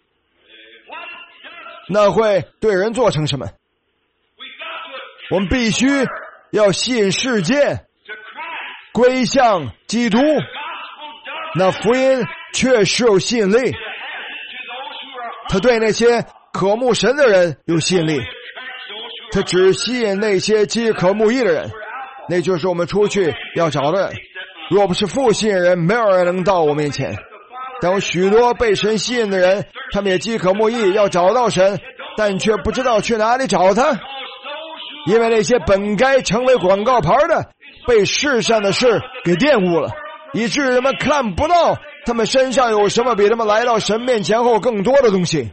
[SPEAKER 1] 那会对人做成什么？我们必须要吸引世界归向基督。那福音确实有吸引力，它对那些渴慕神的人有吸引力，它只吸引那些饥渴慕义的人，那就是我们出去要找的人。 若不是父吸引人，没有人能到我面前。但有许多被神吸引的人，他们也饥渴慕义，要找到神，但却不知道去哪里找他。因为那些本该成为广告牌的，被世上的事给玷污了，以致人们看不到他们身上有什么比他们来到神面前后更多的东西。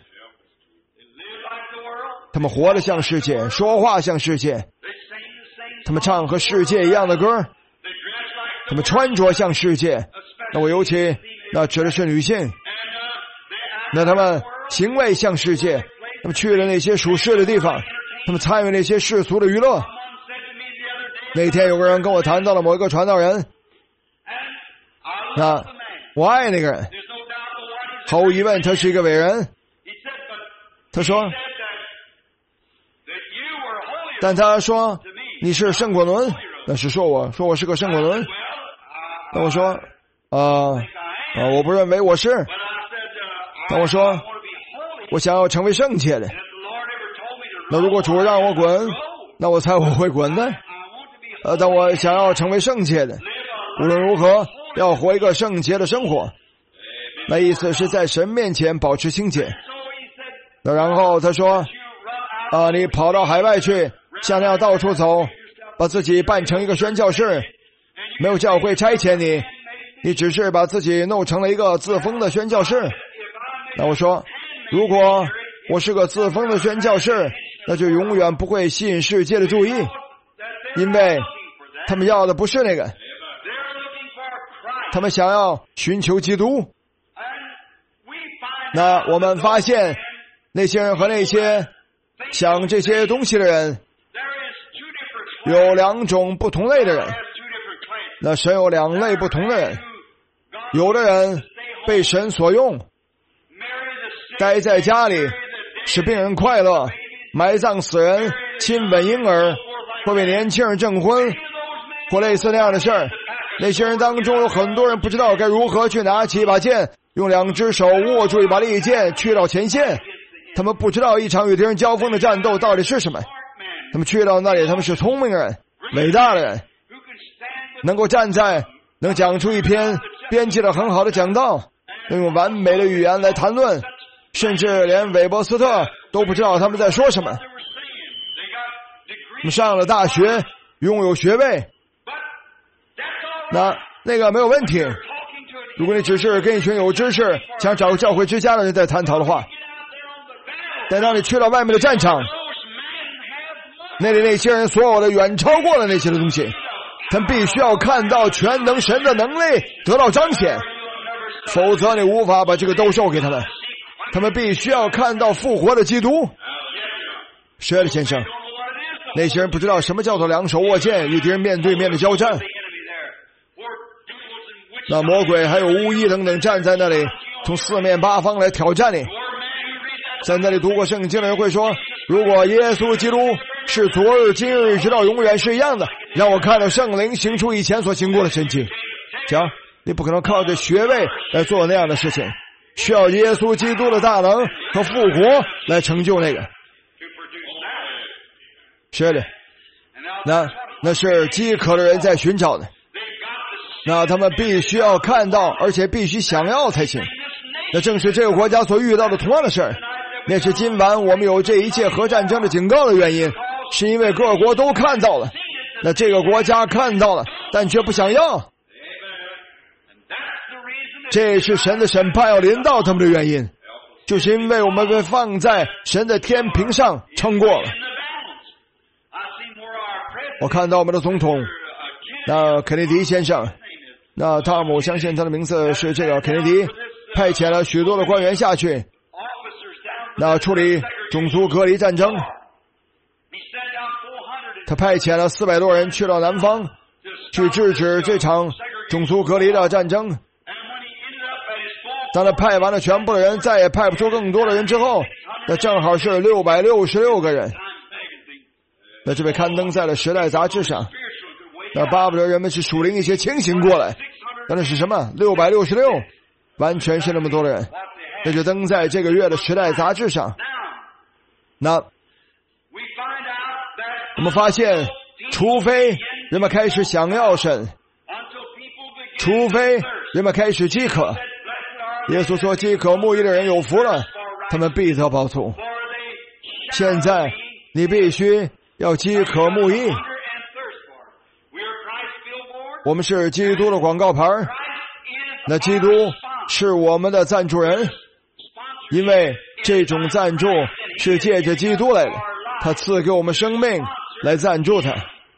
[SPEAKER 1] 他们活得像世界，说话像世界，他们唱和世界一样的歌，他们穿着像世界。那我尤其那指的是女性，那他们行为像世界，他们去了那些属世的地方，他们参与那些世俗的娱乐。那天有个人跟我谈到了某一个传道人，那我爱那个人，毫无疑问他是一个伟人。他说，但他说你是圣果伦，那是说我是个圣果伦。那我说我不认为我是。那我说我想要成为圣洁的。那如果主让我滚，那我猜我会滚的。但我想要成为圣洁的，无论如何要活一个圣洁的生活。那意思是在神面前保持清洁。那然后他说你跑到海外去，像那样到处走，把自己办成一个宣教士，没有教会差遣你，你只是把自己弄成了一个自封的宣教士。那我说，如果我是个自封的宣教士，那就永远不会吸引世界的注意，因为他们要的不是那个，他们想要寻求基督。那我们发现那些人和那些想这些东西的人有两种不同类的人。那神有两类不同的人，有的人被神所用，待在家里使病人快乐，埋葬死人，亲吻婴儿，或为年轻人证婚，或类似那样的事儿。那些人当中有很多人不知道该如何去拿起一把剑，用两只手握住一把利剑去到前线。他们不知道一场与敌人交锋的战斗到底是什么。他们去到那里，他们是聪明人，伟大的人，能够能讲出一篇编辑得很好的讲道，能用完美的语言来谈论，甚至连韦伯斯特都不知道他们在说什么。他们上了大学，拥有学位，那个没有问题。如果你只是跟一群有知识想找个教会之家的人在探讨的话，但当你去到外面的战场，那里那些人所有的远超过了那些的东西，他们必须要看到全能神的能力得到彰显，否则你无法把这个都授给他们。他们必须要看到复活的基督。是的，先生，那些人不知道什么叫做两手握剑与敌人面对面的交战。那魔鬼还有巫医等等站在那里，从四面八方来挑战你。在那里读过圣经的人会说，如果耶稣基督是昨日今日直到永远是一样的，让我看到圣灵行出以前所行过的神迹。讲，你不可能靠着学位来做那样的事情，需要耶稣基督的大能和复活来成就那个。是的，那是饥渴的人在寻找的，那他们必须要看到，而且必须想要才行。那正是这个国家所遇到的同样的事儿。那是今晚我们有这一切核战争的警告的原因，是因为各国都看到了，那这个国家看到了，但却不想要。这是神的审判要临到他们的原因，就是因为我们被放在神的天平上称过了。我看到我们的总统那肯尼迪先生，那汤姆相信他的名字是这个肯尼迪，派遣了许多的官员下去，那处理种族隔离战争。他派遣了400多人去到南方，去制止这场种族隔离的战争。当他派完了全部的人，再也派不出更多的人之后，那正好是666个人。那这被刊登在了《时代》杂志上。那巴不得人们是属灵一些清醒过来。那是什么？666，完全是那么多的人。那就登在这个月的《时代》杂志上。那我们发现，除非人们开始想要神， 除非人们开始饥渴。耶稣说饥渴慕义的人有福了，他们必得饱足。现在你必须要饥渴慕义。我们是基督的广告牌，那基督是我们的赞助人，因为这种赞助是借着基督来的，他赐给我们生命来赞助他。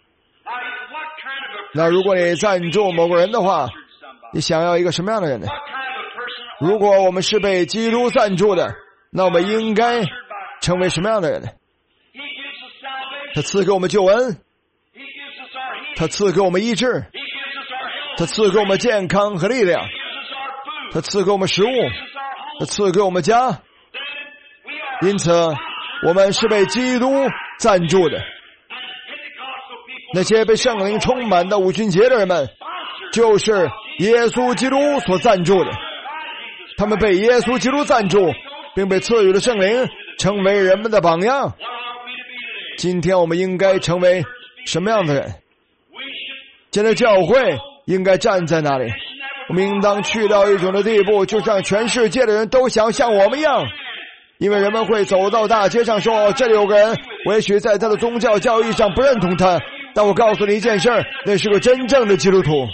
[SPEAKER 1] 那如果你赞助某个人的话，你想要一个什么样的人呢？如果我们是被基督赞助的，那我们应该成为什么样的人呢？他赐给我们救恩，他赐给我们医治，他赐给我们健康和力量，他赐给我们食物，他赐给我们家。因此我们是被基督赞助的。那些被圣灵充满的五旬节的人们，就是耶稣基督所赞助的。他们被耶稣基督赞助，并被赐予了圣灵，成为人们的榜样。今天我们应该成为什么样的人？现在教会应该站在那里，我们应当去到一种的地步，就让全世界的人都想像我们一样。因为人们会走到大街上说，这里有个人，我也许在他的宗教教义上不认同他，但我告诉你一件事，那是个真正的基督徒。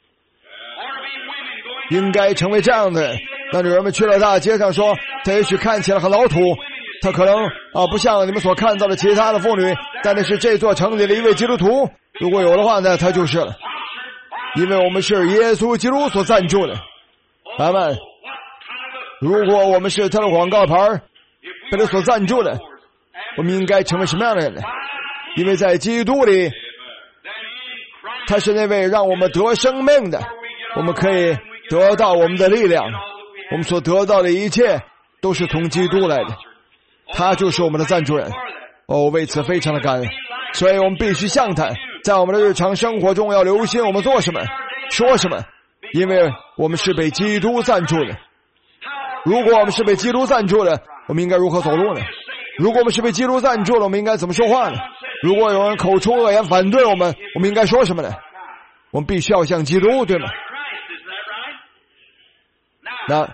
[SPEAKER 1] 应该成为这样的人。那女人们去了大街上说，他也许看起来很老土，他可能不像你们所看到的其他的妇女，但那是这座城里的一位基督徒。如果有的话呢，他就是了。因为我们是耶稣基督所赞助的。阿们。如果我们是他的广告牌，被他所赞助的，我们应该成为什么样的人呢？因为在基督里，他是那位让我们得生命的，我们可以得到我们的力量。我们所得到的一切都是从基督来的，他就是我们的赞助人。为此非常的感恩。所以我们必须向他，在我们的日常生活中要留心我们做什么说什么，因为我们是被基督赞助的。如果我们是被基督赞助的，我们应该如何走路呢？如果我们是被基督赞助了，我们应该怎么说话呢？如果有人口出恶言反对我们，我们应该说什么呢？我们必须要像基督，对吗？那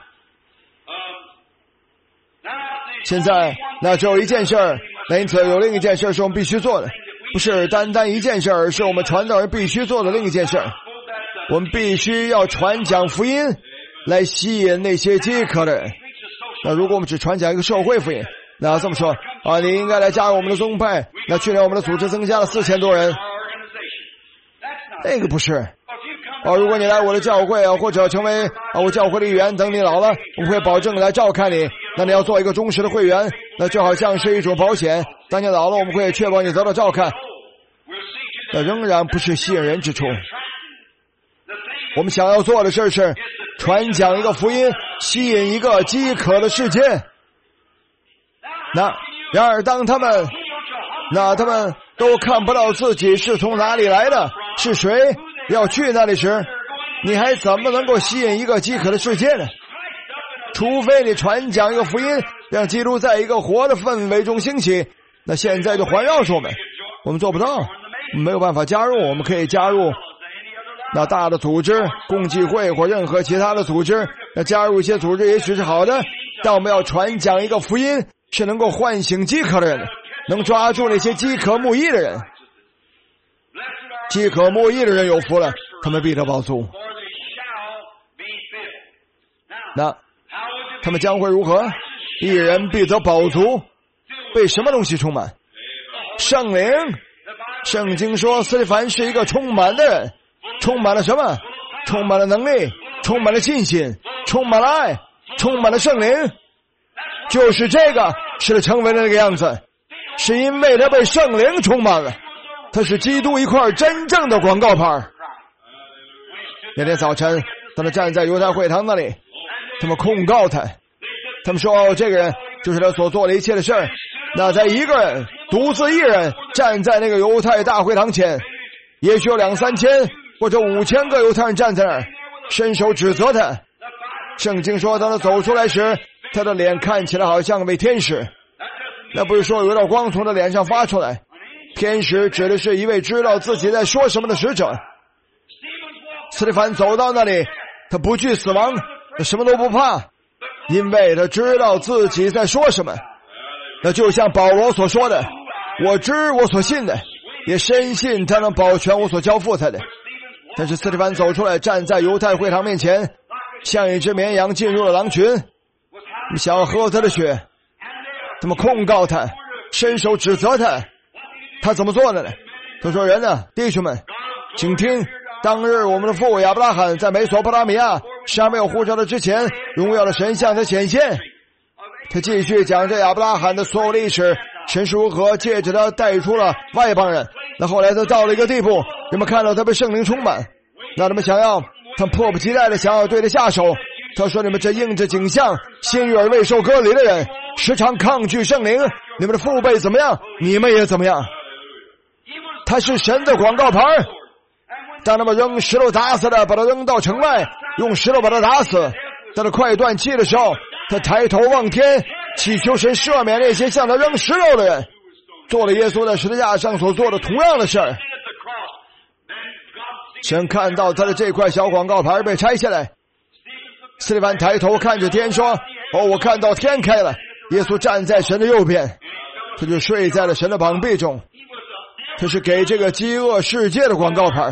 [SPEAKER 1] 现在只有一件事儿，因此有另一件事是我们必须做的，不是单单一件事儿，是我们传道人必须做的另一件事儿。我们必须要传讲福音来吸引那些饥渴的人。那如果我们只传讲一个社会福音，那这么说你应该来加入我们的宗派，那去年我们的组织增加了4000多人，那个不是。如果你来我的教会或者成为我教会的一员，等你老了我们会保证来照看你，那你要做一个忠实的会员，那就好像是一种保险，当你老了我们会确保你得到照看。那仍然不是吸引人之处。我们想要做的事是传讲一个福音，吸引一个饥渴的世界。然而当他们都看不到自己是从哪里来的，是谁要去那里时，你还怎么能够吸引一个饥渴的世界呢？除非你传讲一个福音，让基督在一个活的氛围中兴起，那现在就环绕着我们，我们做不到，我们没有办法加入。我们可以加入那大的组织，共济会或任何其他的组织，那加入一些组织也许是好的，但我们要传讲一个福音，是能够唤醒饥渴的人，能抓住那些饥渴慕义的人。饥渴慕义的人有福了，他们必得饱足。那他们将会如何？一人必得饱足。被什么东西充满？圣灵。圣经说司提反是一个充满的人，充满了什么？充满了能力，充满了信心，充满了爱，充满了圣灵。就是这个使他成为了那个样子，是因为他被圣灵充满了。他是基督一块真正的广告牌。那天早晨他们站在犹太会堂那里，他们控告他，他们说这个人就是他所做的一切的事儿。那在一个人独自一人站在那个犹太大会堂前，也许有2-3千或者5000个犹太人站在那儿，伸手指责他。圣经说当他走出来时，他的脸看起来好像位天使。那不是说有一道光从他脸上发出来，天使指的是一位知道自己在说什么的使者。 斯蒂凡走到那里，他不惧死亡，他什么都不怕，因为他知道自己在说什么。那就像保罗所说的，我知我所信的，也深信他能保全我所交付他的。但是斯蒂凡走出来，站在犹太会堂面前，像一只绵羊进入了狼群，他们想要喝他的血，他们控告他，伸手指责他。他怎么做的呢？他说，人啊，弟兄们，请听，当日我们的父亚伯拉罕在美索不达米亚尚没有呼召他之前，荣耀的神向他显现。他继续讲这亚伯拉罕的所有历史，神是如何借着他带出了外邦人。那后来他到了一个地步，人们看到他被圣灵充满，那他们他们迫不及待的想要对他下手。他说，你们这应着景象，心与而未受割礼的人，时常抗拒圣灵，你们的父辈怎么样，你们也怎么样。他是神的广告牌。当他们扔石头打死的，把他扔到城外，用石头把他打死。当他快断气的时候，他抬头望天，祈求神赦免那些向他扔石头的人，做了耶稣在十字架上所做的同样的事儿。神看到他的这块小广告牌被拆下来，斯蒂凡抬头看着天说，我看到天开了，耶稣站在神的右边，他就睡在了神的膀臂中。这是给这个饥饿世界的广告牌。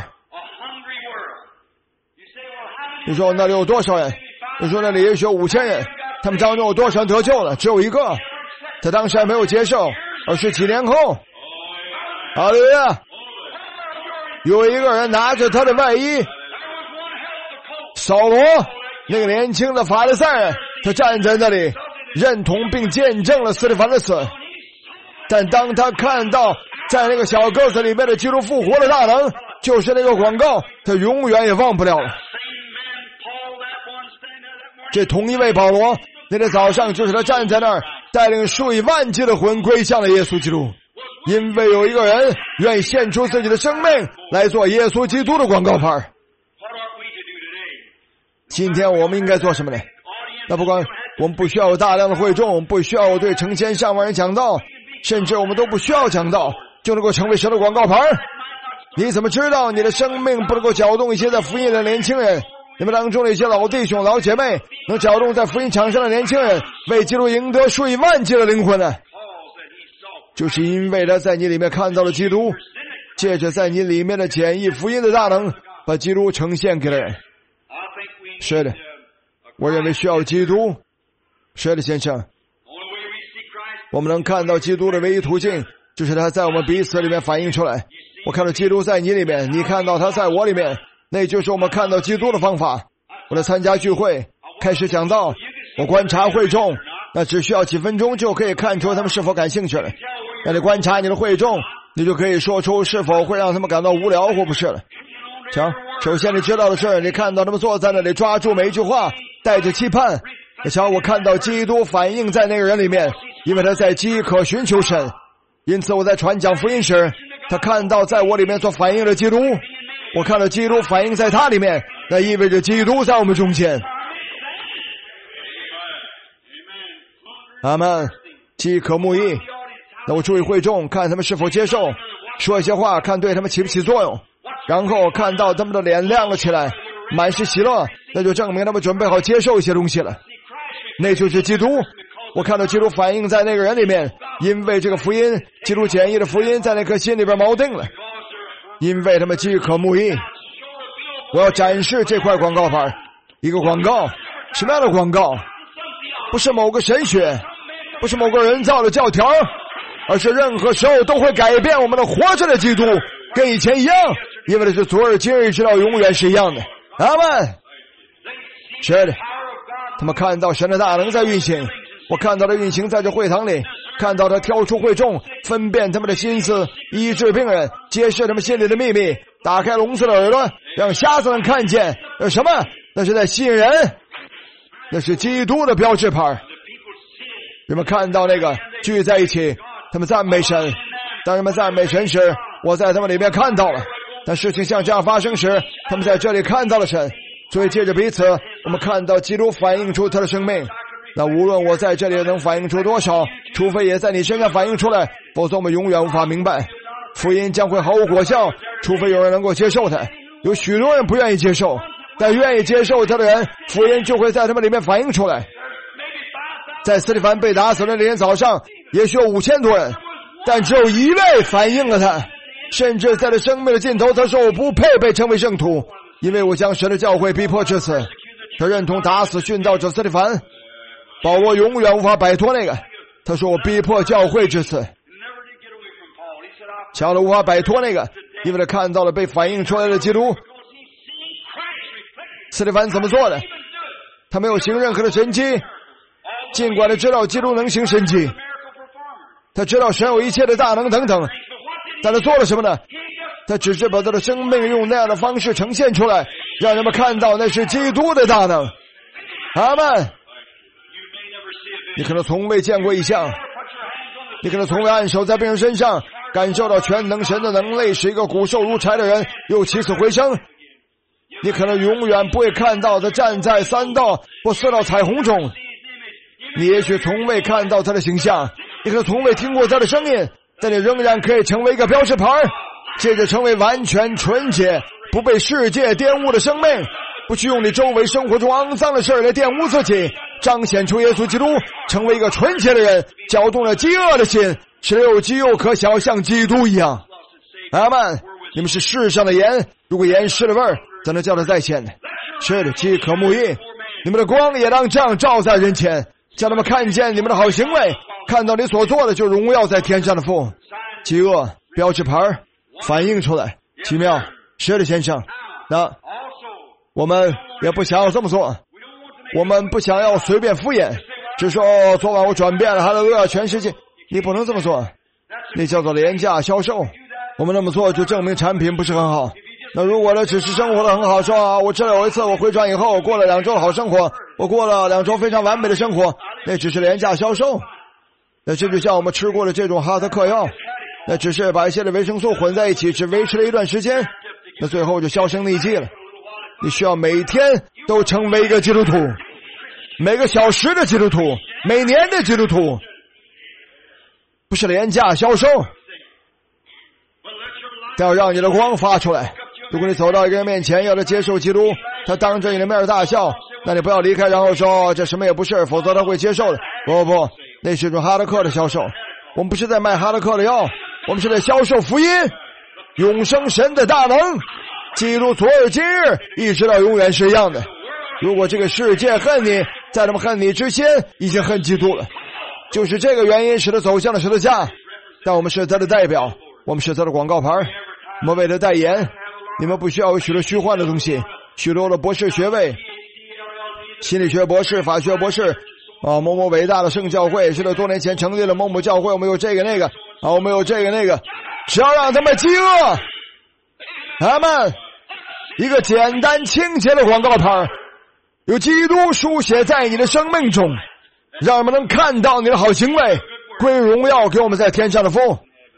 [SPEAKER 1] 你说那里有多少人？你说那里也许有5000人，他们当中有多少人得救了？只有一个，他当时还没有接受，而是几年后，哈利路亚，有一个人拿着他的外衣，扫罗，那个年轻的法利赛人，他站在那里认同并见证了斯蒂凡的死。但当他看到在那个小个子里面的基督复活的大能，就是那个广告，他永远也忘不了了。这同一位保罗，那天早上就是他站在那儿，带领数以万计的魂归向了耶稣基督，因为有一个人愿意献出自己的生命来做耶稣基督的广告牌。今天我们应该做什么呢？那不管我们不需要有大量的会众，不需要对成千上万人讲道，甚至我们都不需要讲道，就能够成为神的广告牌。你怎么知道你的生命不能够搅动一些在福音的年轻人？你们当中的一些老弟兄老姐妹，能搅动在福音场上的年轻人，为基督赢得数以万计的灵魂呢？就是因为他在你里面看到了基督，借着在你里面的简易福音的大能，把基督呈现给了人。是的，我认为需要基督。是的，先生，我们能看到基督的唯一途径，就是他在我们彼此里面反映出来。我看到基督在你里面，你看到他在我里面，那就是我们看到基督的方法。我来参加聚会，开始讲道，我观察会众，那只需要几分钟就可以看出他们是否感兴趣了。那你观察你的会众，你就可以说出是否会让他们感到无聊或不是了。瞧，首先你知道的是，你看到他们坐在那里抓住每一句话，带着期盼。瞧，我看到基督反映在那个人里面，因为他在饥渴寻求神。因此我在传讲福音时，他看到在我里面所反映的基督，我看到基督反映在他里面，那意味着基督在我们中间。阿们，饥渴慕义。那我注意会众，看他们是否接受，说一些话，看对他们起不起作用。然后看到他们的脸亮了起来，满是喜乐，那就证明他们准备好接受一些东西了。那就是基督。我看到基督反映在那个人里面，因为这个福音，基督简易的福音在那颗心里边锚定了，因为他们饥渴慕义。我要展示这块广告牌，一个广告。什么样的广告？不是某个神学，不是某个人造的教条，而是任何时候都会改变我们的活着的基督，跟以前一样，因为这是昨日今日直到永远是一样的。阿们。是的，他们看到神的大能在运行。我看到了运行在这会堂里，看到他挑出会众，分辨他们的心思，医治病人，揭示他们心里的秘密，打开聋子的耳朵，让瞎子能看见。那什么？那是在吸引人，那是基督的标志牌。人们看到那个聚在一起，他们赞美神。当人们赞美神时，我在他们里面看到了。当事情像这样发生时，他们在这里看到了神。所以借着彼此，我们看到基督反映出他的生命。那无论我在这里能反映出多少，除非也在你身上反映出来，否则我们永远无法明白福音将会毫无果效，除非有人能够接受它。 有许多人不愿意接受，但愿意接受他的人，福音就会在他们里面反映出来。在斯蒂凡被打死的那天早上，也许有5000多人，但只有一位反映了他。甚至在他生命的尽头，他说我不配被称为圣徒，因为我将神的教会逼迫至此。他认同打死殉道者斯蒂凡。保罗永远无法摆脱那个，他说我逼迫教会至此。乔勒无法摆脱那个，因为他看到了被反映出来的基督。斯蒂凡怎么做的？他没有行任何的神迹，尽管他知道基督能行神迹，他知道神有一切的大能等等，但他做了什么呢？他只是把他的生命用那样的方式呈现出来，让人们看到那是基督的大能。阿们。你可能从未见过异象，你可能从未按手在病人身上，感受到全能神的能力，使一个骨瘦如柴的人又起死回生。你可能永远不会看到他站在3道或4道彩虹中，你也许从未看到他的形象，你可能从未听过他的声音，但你仍然可以成为一个标志牌，接着成为完全纯洁不被世界玷污的生命，不去用你周围生活中肮脏的事来玷污自己，彰显出耶稣基督，成为一个纯洁的人，搅动了饥饿的心，使又饥又渴，想要像基督一样。阿们。你们是世上的盐，如果盐失了味儿，怎能叫它再鲜呢？是的，饥渴慕义，你们的光也当这样照在人前，叫他们看见你们的好行为，看到你所做的就荣耀在天上的父。饥饿标志牌反映出来，奇妙。是的，先生。那我们也不想要这么做，我们不想要随便敷衍，只说昨晚我转变了，哈利路亚，全世界。你不能这么做，那叫做廉价销售。我们那么做就证明产品不是很好。那如果呢只是生活的很好，说啊，我知道有一次我回转以后，我过了2周的好生活，我过了2周非常完美的生活，那只是廉价销售。那这就像我们吃过的这种哈特克药，那只是把一些的维生素混在一起，只维持了一段时间，那最后就销声匿迹了。你需要每天都成为一个基督徒，每个小时的基督徒，每年的基督徒，不是廉价销售。要让你的光发出来。如果你走到一个人面前，要他接受基督，他当着你的面大笑，那你不要离开，然后说这什么也不是，否则他会接受的。不，那是一种哈德克的销售。我们不是在卖哈德克的药，我们是在销售福音，永生神的大能。基督昨日今日一直到永远是一样的。如果这个世界恨你，在他们恨你之前已经恨基督了，就是这个原因使他走向了十字架。但我们是他的代表，我们是他的广告牌，我们为他代言。你们不需要有许多虚幻的东西，许多的博士学位，心理学博士、法学博士啊，某某伟大的圣教会是在多年前成立了某某教会，我们有这个那个啊，我们有这个那个，只要让他们饥饿，他们一个简单清洁的广告牌，有基督书写在你的生命中，让我们能看到你的好行为，归荣耀给我们在天上的父。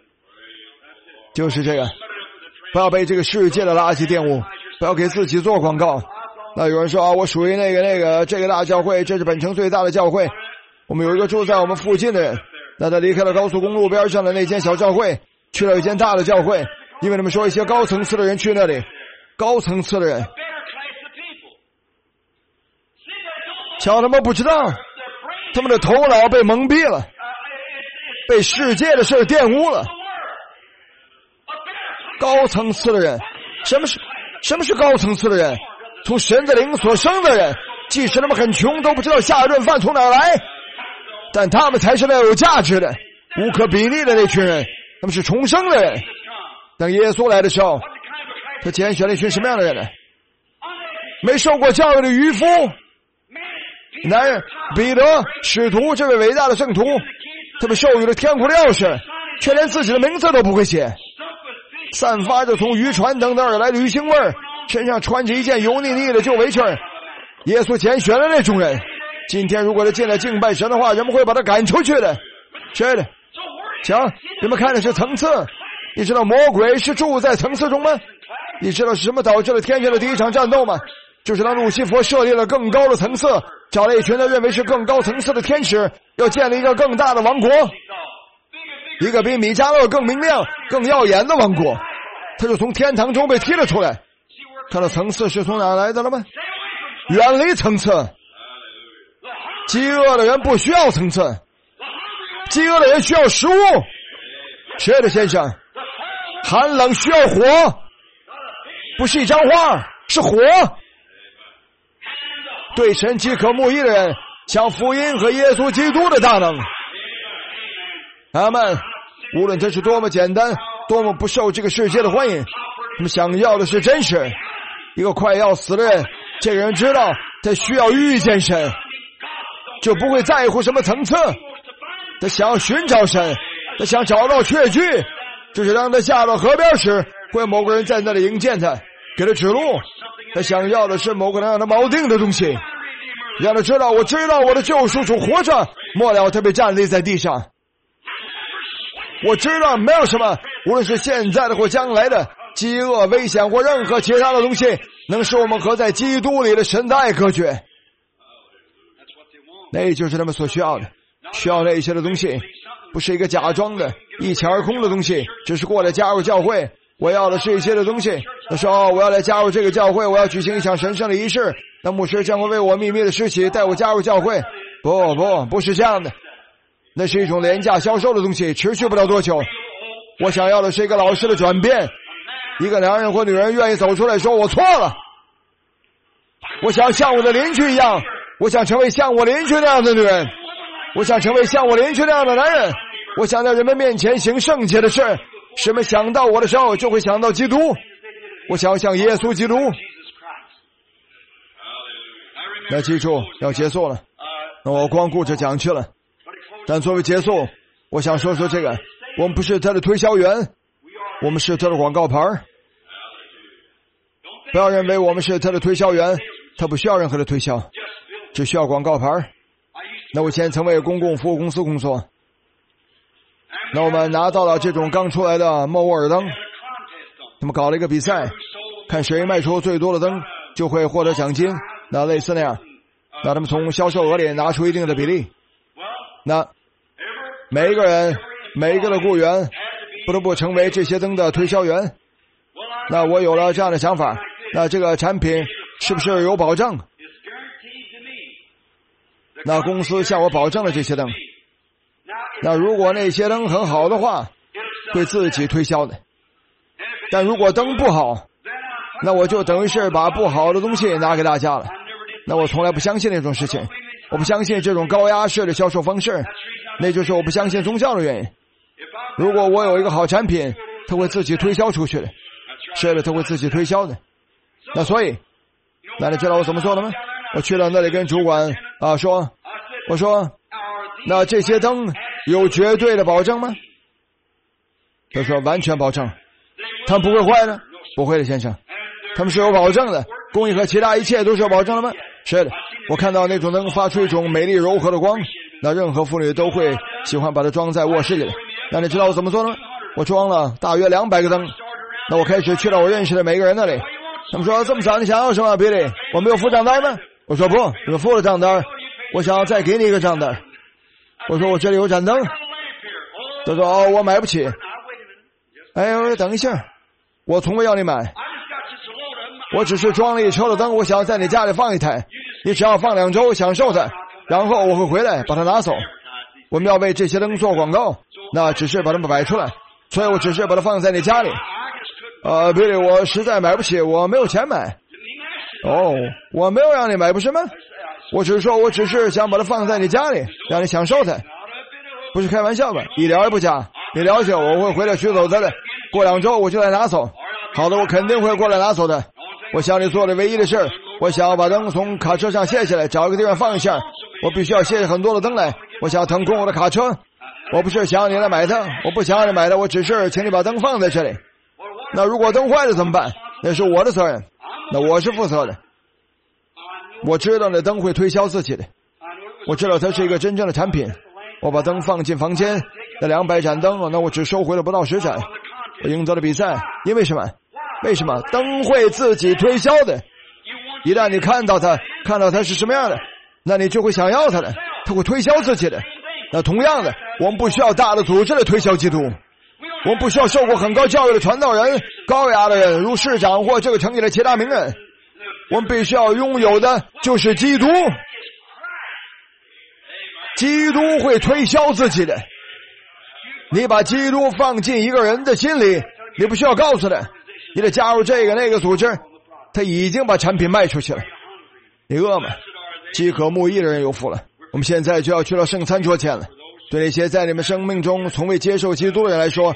[SPEAKER 1] 就是这个，不要被这个世界的垃圾玷污，不要给自己做广告。那有人说啊，我属于那个这个大教会，这是本城最大的教会。我们有一个住在我们附近的人，那他离开了高速公路边上的那间小教会，去了一间大的教会，因为他们说一些高层次的人去那里，高层次的人，瞧他们不知道，他们的头脑被蒙蔽了，被世界的事玷污了。高层次的人，什么是高层次的人？从神的灵所生的人，即使他们很穷，都不知道下一顿饭从哪儿来，但他们才是那有价值的、无可比拟的那群人，他们是重生的人。等耶稣来的时候，他拣选了一群什么样的人呢？没受过教育的渔夫男人，彼得使徒这位伟大的圣徒，他们授予了天国的钥匙，却连自己的名字都不会写，散发着从渔船等等而来的鱼腥味儿，身上穿着一件油腻腻的旧围裙。耶稣拣选了那种人，今天如果他进来敬拜神的话，人们会把他赶出去的。是的，瞧，你们看的是层次。你知道魔鬼是住在层次中吗？你知道是什么导致了天上的第一场战斗吗？就是当路西弗设立了更高的层次，找了一群他认为是更高层次的天使，要建立一个更大的王国，一个比米迦勒更明亮更耀眼的王国，他就从天堂中被踢了出来。 看到层次是从哪来的了吗？远离层次。饥饿的人不需要层次，饥饿的人需要食物。是的，先生，寒冷需要火，不是一张画，是火。对神饥渴慕义的人，像福音和耶稣基督的大能。他们无论这是多么简单，多么不受这个世界的欢迎，他们想要的是真实。一个快要死的人，这个人知道他需要遇见神，就不会在乎什么层次。他想寻找神，他想找到确据，就是当他下到河边时，会有某个人在那里迎接他，给他指路。他想要的是某个能让他锚定的东西，让他知道，我知道我的救赎主活着，末了他被站立在地上。我知道没有什么，无论是现在的或将来的饥饿、危险或任何其他的东西，能使我们和在基督里的神的爱隔绝。那就是他们所需要的，需要那些的东西，不是一个假装的一钱而空的东西，只是过来加入教会。我要的是一些的东西。他说我要来加入这个教会，我要举行一场神圣的仪式，那牧师将会为我秘密的施洗，带我加入教会。不是这样的，那是一种廉价销售的东西，持续不了多久。我想要的是一个老师的转变，一个男人或女人愿意走出来说我错了。我想像我的邻居一样，我想成为像我邻居那样的女人，我想成为像我邻居那样的男人，我想在人们面前行圣洁的事。人们想到我的时候就会想到基督，我想要像耶稣基督。那记住要结束了，那我光顾着讲去了。但作为结束，我想说说这个，我们不是他的推销员，我们是他的广告牌。不要认为我们是他的推销员，他不需要任何的推销，只需要广告牌。那我以前曾为公共服务公司工作，那我们拿到了这种刚出来的莫沃尔灯，他们搞了一个比赛，看谁卖出最多的灯就会获得奖金，那类似那样，那他们从销售额里拿出一定的比例，那每一个人每一个的雇员不得不成为这些灯的推销员。那我有了这样的想法，那这个产品是不是有保障？那公司向我保证了这些灯，那如果那些灯很好的话，会自己推销的。但如果灯不好，那我就等于是把不好的东西拿给大家了。那我从来不相信那种事情，我不相信这种高压式的销售方式，那就是我不相信宗教的原因。如果我有一个好产品，它会自己推销出去的，是的，它会自己推销的。那所以，那你知道我怎么做的吗？我去到那里跟主管说，我说，那这些灯有绝对的保证吗？他说完全保证，他们不会坏的。不会的，先生，他们是有保证的，工艺和其他一切都是有保证的吗？是的，我看到那种灯发出一种美丽柔和的光，那任何妇女都会喜欢把它装在卧室里的。那你知道我怎么做的吗？我装了大约200个灯，那我开始去到我认识的每个人那里，他们说这么早你想要什么 Billy？ 我没有付账单吗？我说不，你们付了账单，我想要再给你一个账单。我说我这里有盏灯，他说我买不起。哎，我说等一下，我从未要你买，我只是装了一车的灯，我想要在你家里放一台，你只要放2周享受它，然后我会回来把它拿走。我们要为这些灯做广告，那只是把它们摆出来，所以我只是把它放在你家里。Billy， 我实在买不起，我没有钱买。我没有让你买，不是吗？我只是说我只是想把它放在你家里，让你享受它，不是开玩笑吧？一点也不假，你了解我会回来取走它的，过2周我就来拿走。好的，我肯定会过来拿走的。我想你做的唯一的事，我想要把灯从卡车上卸下来，找一个地方放一下。我必须要卸很多的灯来，我想要腾空我的卡车。我不是想要你来买它，我不想让你买的，我只是请你把灯放在这里。那如果灯坏了怎么办？那是我的责任，那我是负责的。我知道那灯会推销自己的，我知道它是一个真正的产品。我把灯放进房间，那200盏灯，那我只收回了不到10盏。我赢得了比赛，因为什么？为什么？灯会自己推销的。一旦你看到它是什么样的，那你就会想要它的，它会推销自己的。那同样的，我们不需要大的组织来推销基督， 我们不需要受过很高教育的传道人、高雅的人，如市长或这个城里的其他名人。我们必须要拥有的就是基督。基督会推销自己的。你把基督放进一个人的心里，你不需要告诉他，你得加入这个那个组织，他已经把产品卖出去了。你饿吗？饥渴慕义的人有福了。我们现在就要去到圣餐桌前了。对那些在你们生命中从未接受基督的人来说，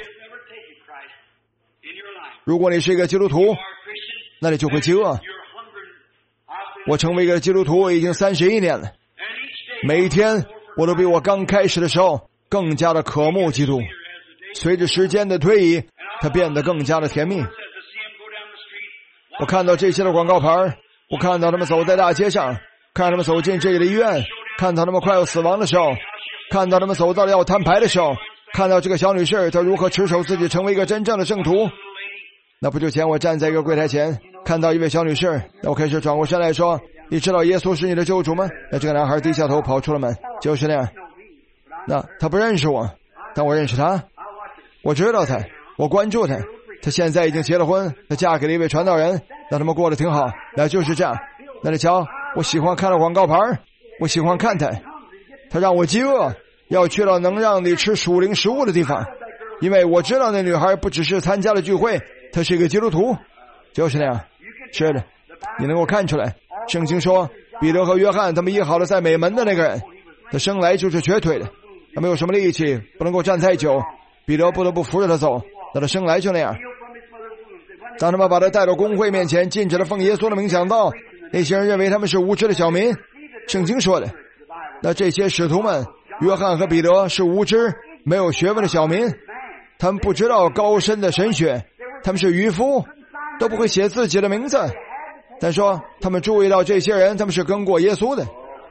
[SPEAKER 1] 如果你是一个基督徒，那你就会饥饿。我成为一个基督徒已经31年了，每一天我都比我刚开始的时候更加的渴慕基督。随着时间的推移，它变得更加的甜蜜。我看到这些的广告牌，我看到他们走在大街上，看他们走进这里的医院，看到他们快要死亡的时候，看到他们走到了要摊牌的时候，看到这个小女士她如何持守自己成为一个真正的圣徒。那不久前我站在一个柜台前，看到一位小女士，那我开始转过身来说，你知道耶稣是你的救主吗？那这个男孩低下头跑出了门。就是那样。那他不认识我，但我认识他，我知道他，我关注他，他现在已经结了婚，他嫁给了一位传道人，让他们过得挺好。那就是这样。那你瞧，我喜欢看到广告牌，我喜欢看他，他让我饥饿，要去到能让你吃属灵食物的地方。因为我知道那女孩不只是参加了聚会，她是一个基督徒。就是那样。是的，你能够看出来，圣经说彼得和约翰他们医好了在美门的那个人，他生来就是瘸腿的，他没有什么力气，不能够站太久，彼得不得不扶着他走，那他生来就那样。当他们把他带到公会面前，禁止了奉耶稣的名讲道，那些人认为他们是无知的小民。圣经说的，那这些使徒们约翰和彼得是无知没有学问的小民，他们不知道高深的神学，他们是渔夫，都不会写自己的名字。但说他们注意到这些人他们是跟过耶稣的。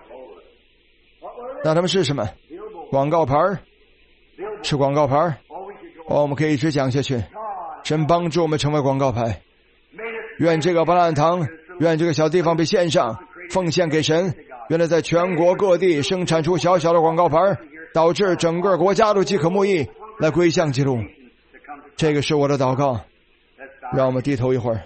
[SPEAKER 1] 那他们是什么？广告牌，是广告牌。我们可以一直讲下去。神帮助我们成为广告牌。愿这个巴兰堂，愿这个小地方被献上，奉献给神。愿它在全国各地生产出小小的广告牌，导致整个国家都饥渴慕义，来归向基督。这个是我的祷告。让我们低头一会儿。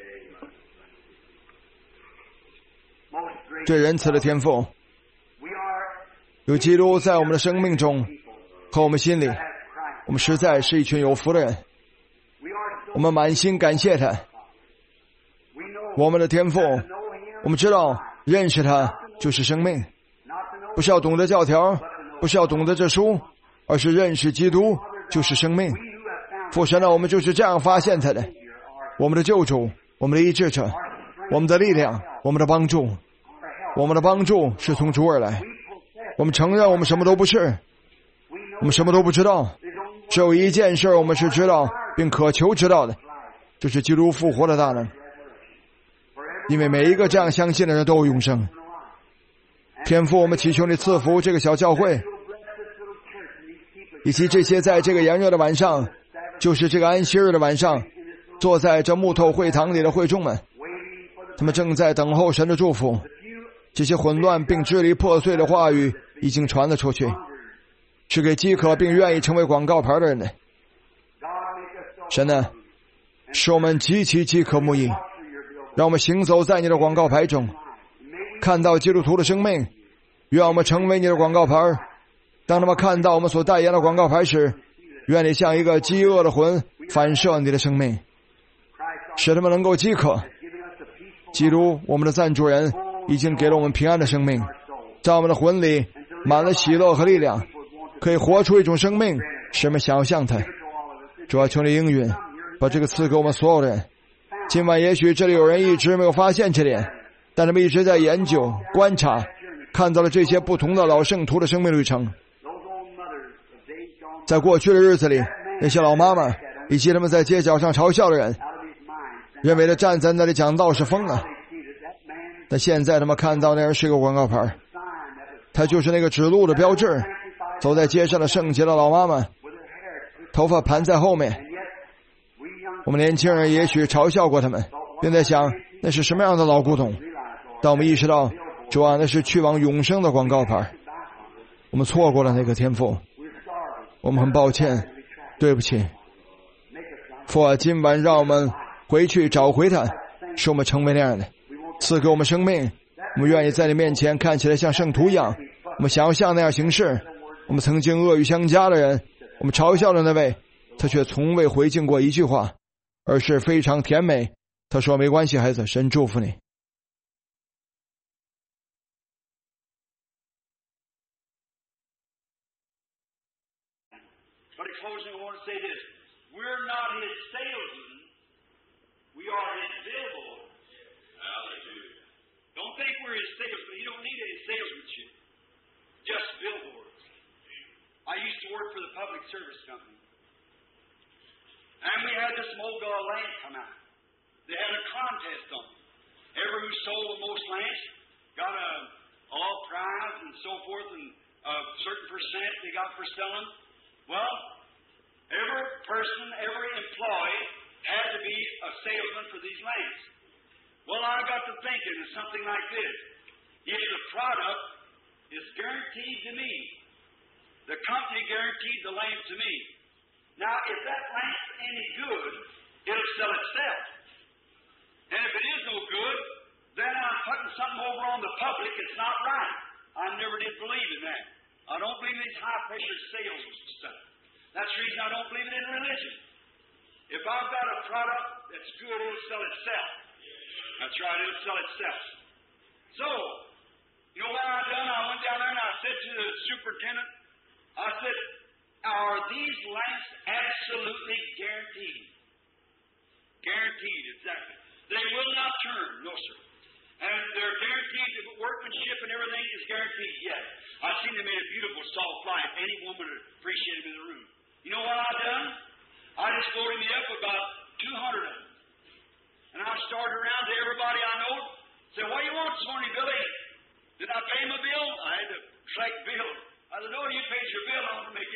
[SPEAKER 1] 最仁慈的天父，有基督在我们的生命中和我们心里，我们实在是一群有福的人。我们满心感谢他。我们的天父，我们知道认识他就是生命，不是要懂得教条，不是要懂得这书，而是认识基督就是生命。父神啊，我们就是这样发现他的，我们的救主，我们的医治者，我们的力量，我们的帮助。我们的帮助是从主而来。我们承认我们什么都不是，我们什么都不知道，只有一件事我们是知道并渴求知道的，就是基督复活的大能。因为每一个这样相信的人都有永生。天父，我们祈求你赐福这个小教会，以及这些在这个炎热的晚上，就是这个安息日的晚上，坐在这木头会堂里的会众们，他们正在等候神的祝福。这些混乱并支离破碎的话语已经传了出去，是给饥渴并愿意成为广告牌的人的。神啊，使我们极其饥渴慕义，让我们行走在你的广告牌中，看到基督徒的生命。愿我们成为你的广告牌。当他们看到我们所代言的广告牌时，愿你像一个饥饿的魂反射你的生命，使他们能够饥渴。基督，我们的赞助人，已经给了我们平安的生命，在我们的魂里满了喜乐和力量，可以活出一种生命，使我们想要像他。主要求你应允，把这个赐给我们所有人。今晚也许这里有人一直没有发现这点，但他们一直在研究观察，看到了这些不同的老圣徒的生命旅程。在过去的日子里，那些老妈妈以及他们在街角上嘲笑的人，认为他站在那里讲道是疯了。但现在他们看到那人是一个广告牌，他就是那个指路的标志。走在街上的圣洁的老妈妈，头发盘在后面。我们年轻人也许嘲笑过他们，并在想那是什么样的老古董。但我们意识到，主啊，那是去往永生的广告牌。我们错过了那个天赋，我们很抱歉，对不起， 父啊，今晚让我们回去找回他，使我们成为那样的，赐给我们生命。我们愿意在你面前看起来像圣徒一样，我们想要像那样行事。我们曾经恶语相加的人，我们嘲笑的那位，他却从未回敬过一句话，而是非常甜美。他说：“没关系，孩子，神祝福你。”
[SPEAKER 2] But in closing, I want to say this. We're not his salesmen. We are his billboards. Hallelujah. Don't think we're his salesmen. You don't need any salesmanship. Just billboards. I used to work for the public service company. And we had this Mogul lamp come out. They had a contest on it. Everyone who sold the most lamps got a all prize and so forth, and a certain percent they got for selling. Well, every person, every employee had to be a salesman for these lamps. Well, I got to thinking of something like this. If the product is guaranteed to me, the company guaranteed the lamp to me. Now, if that lamp's any good, it'll sell itself. And if it is no good, then I'm putting something over on the public that's not right. I never did believe in that. I don't believe in these high-pressure sales stuff. That's the reason I don't believe it in religion. If I've got a product that's good, it'll sell itself. That's right, it'll sell itself. So, you know what I done? I went down there and I said to the superintendent, I said, are these lamps absolutely guaranteed? Guaranteed, exactly. They will not turn, no sir. And they're guaranteed, the workmanship and everything is guaranteed, yes. I've seen them in a beautiful soft light. Any woman would appreciate them in the room. You know what I done? I just loaded me up about 200 of them. And I started around to everybody I know. Said, what do you want this morning, Billy? Did I pay my bill? I had to collect bill. I said, no, you paid your bill. I want to make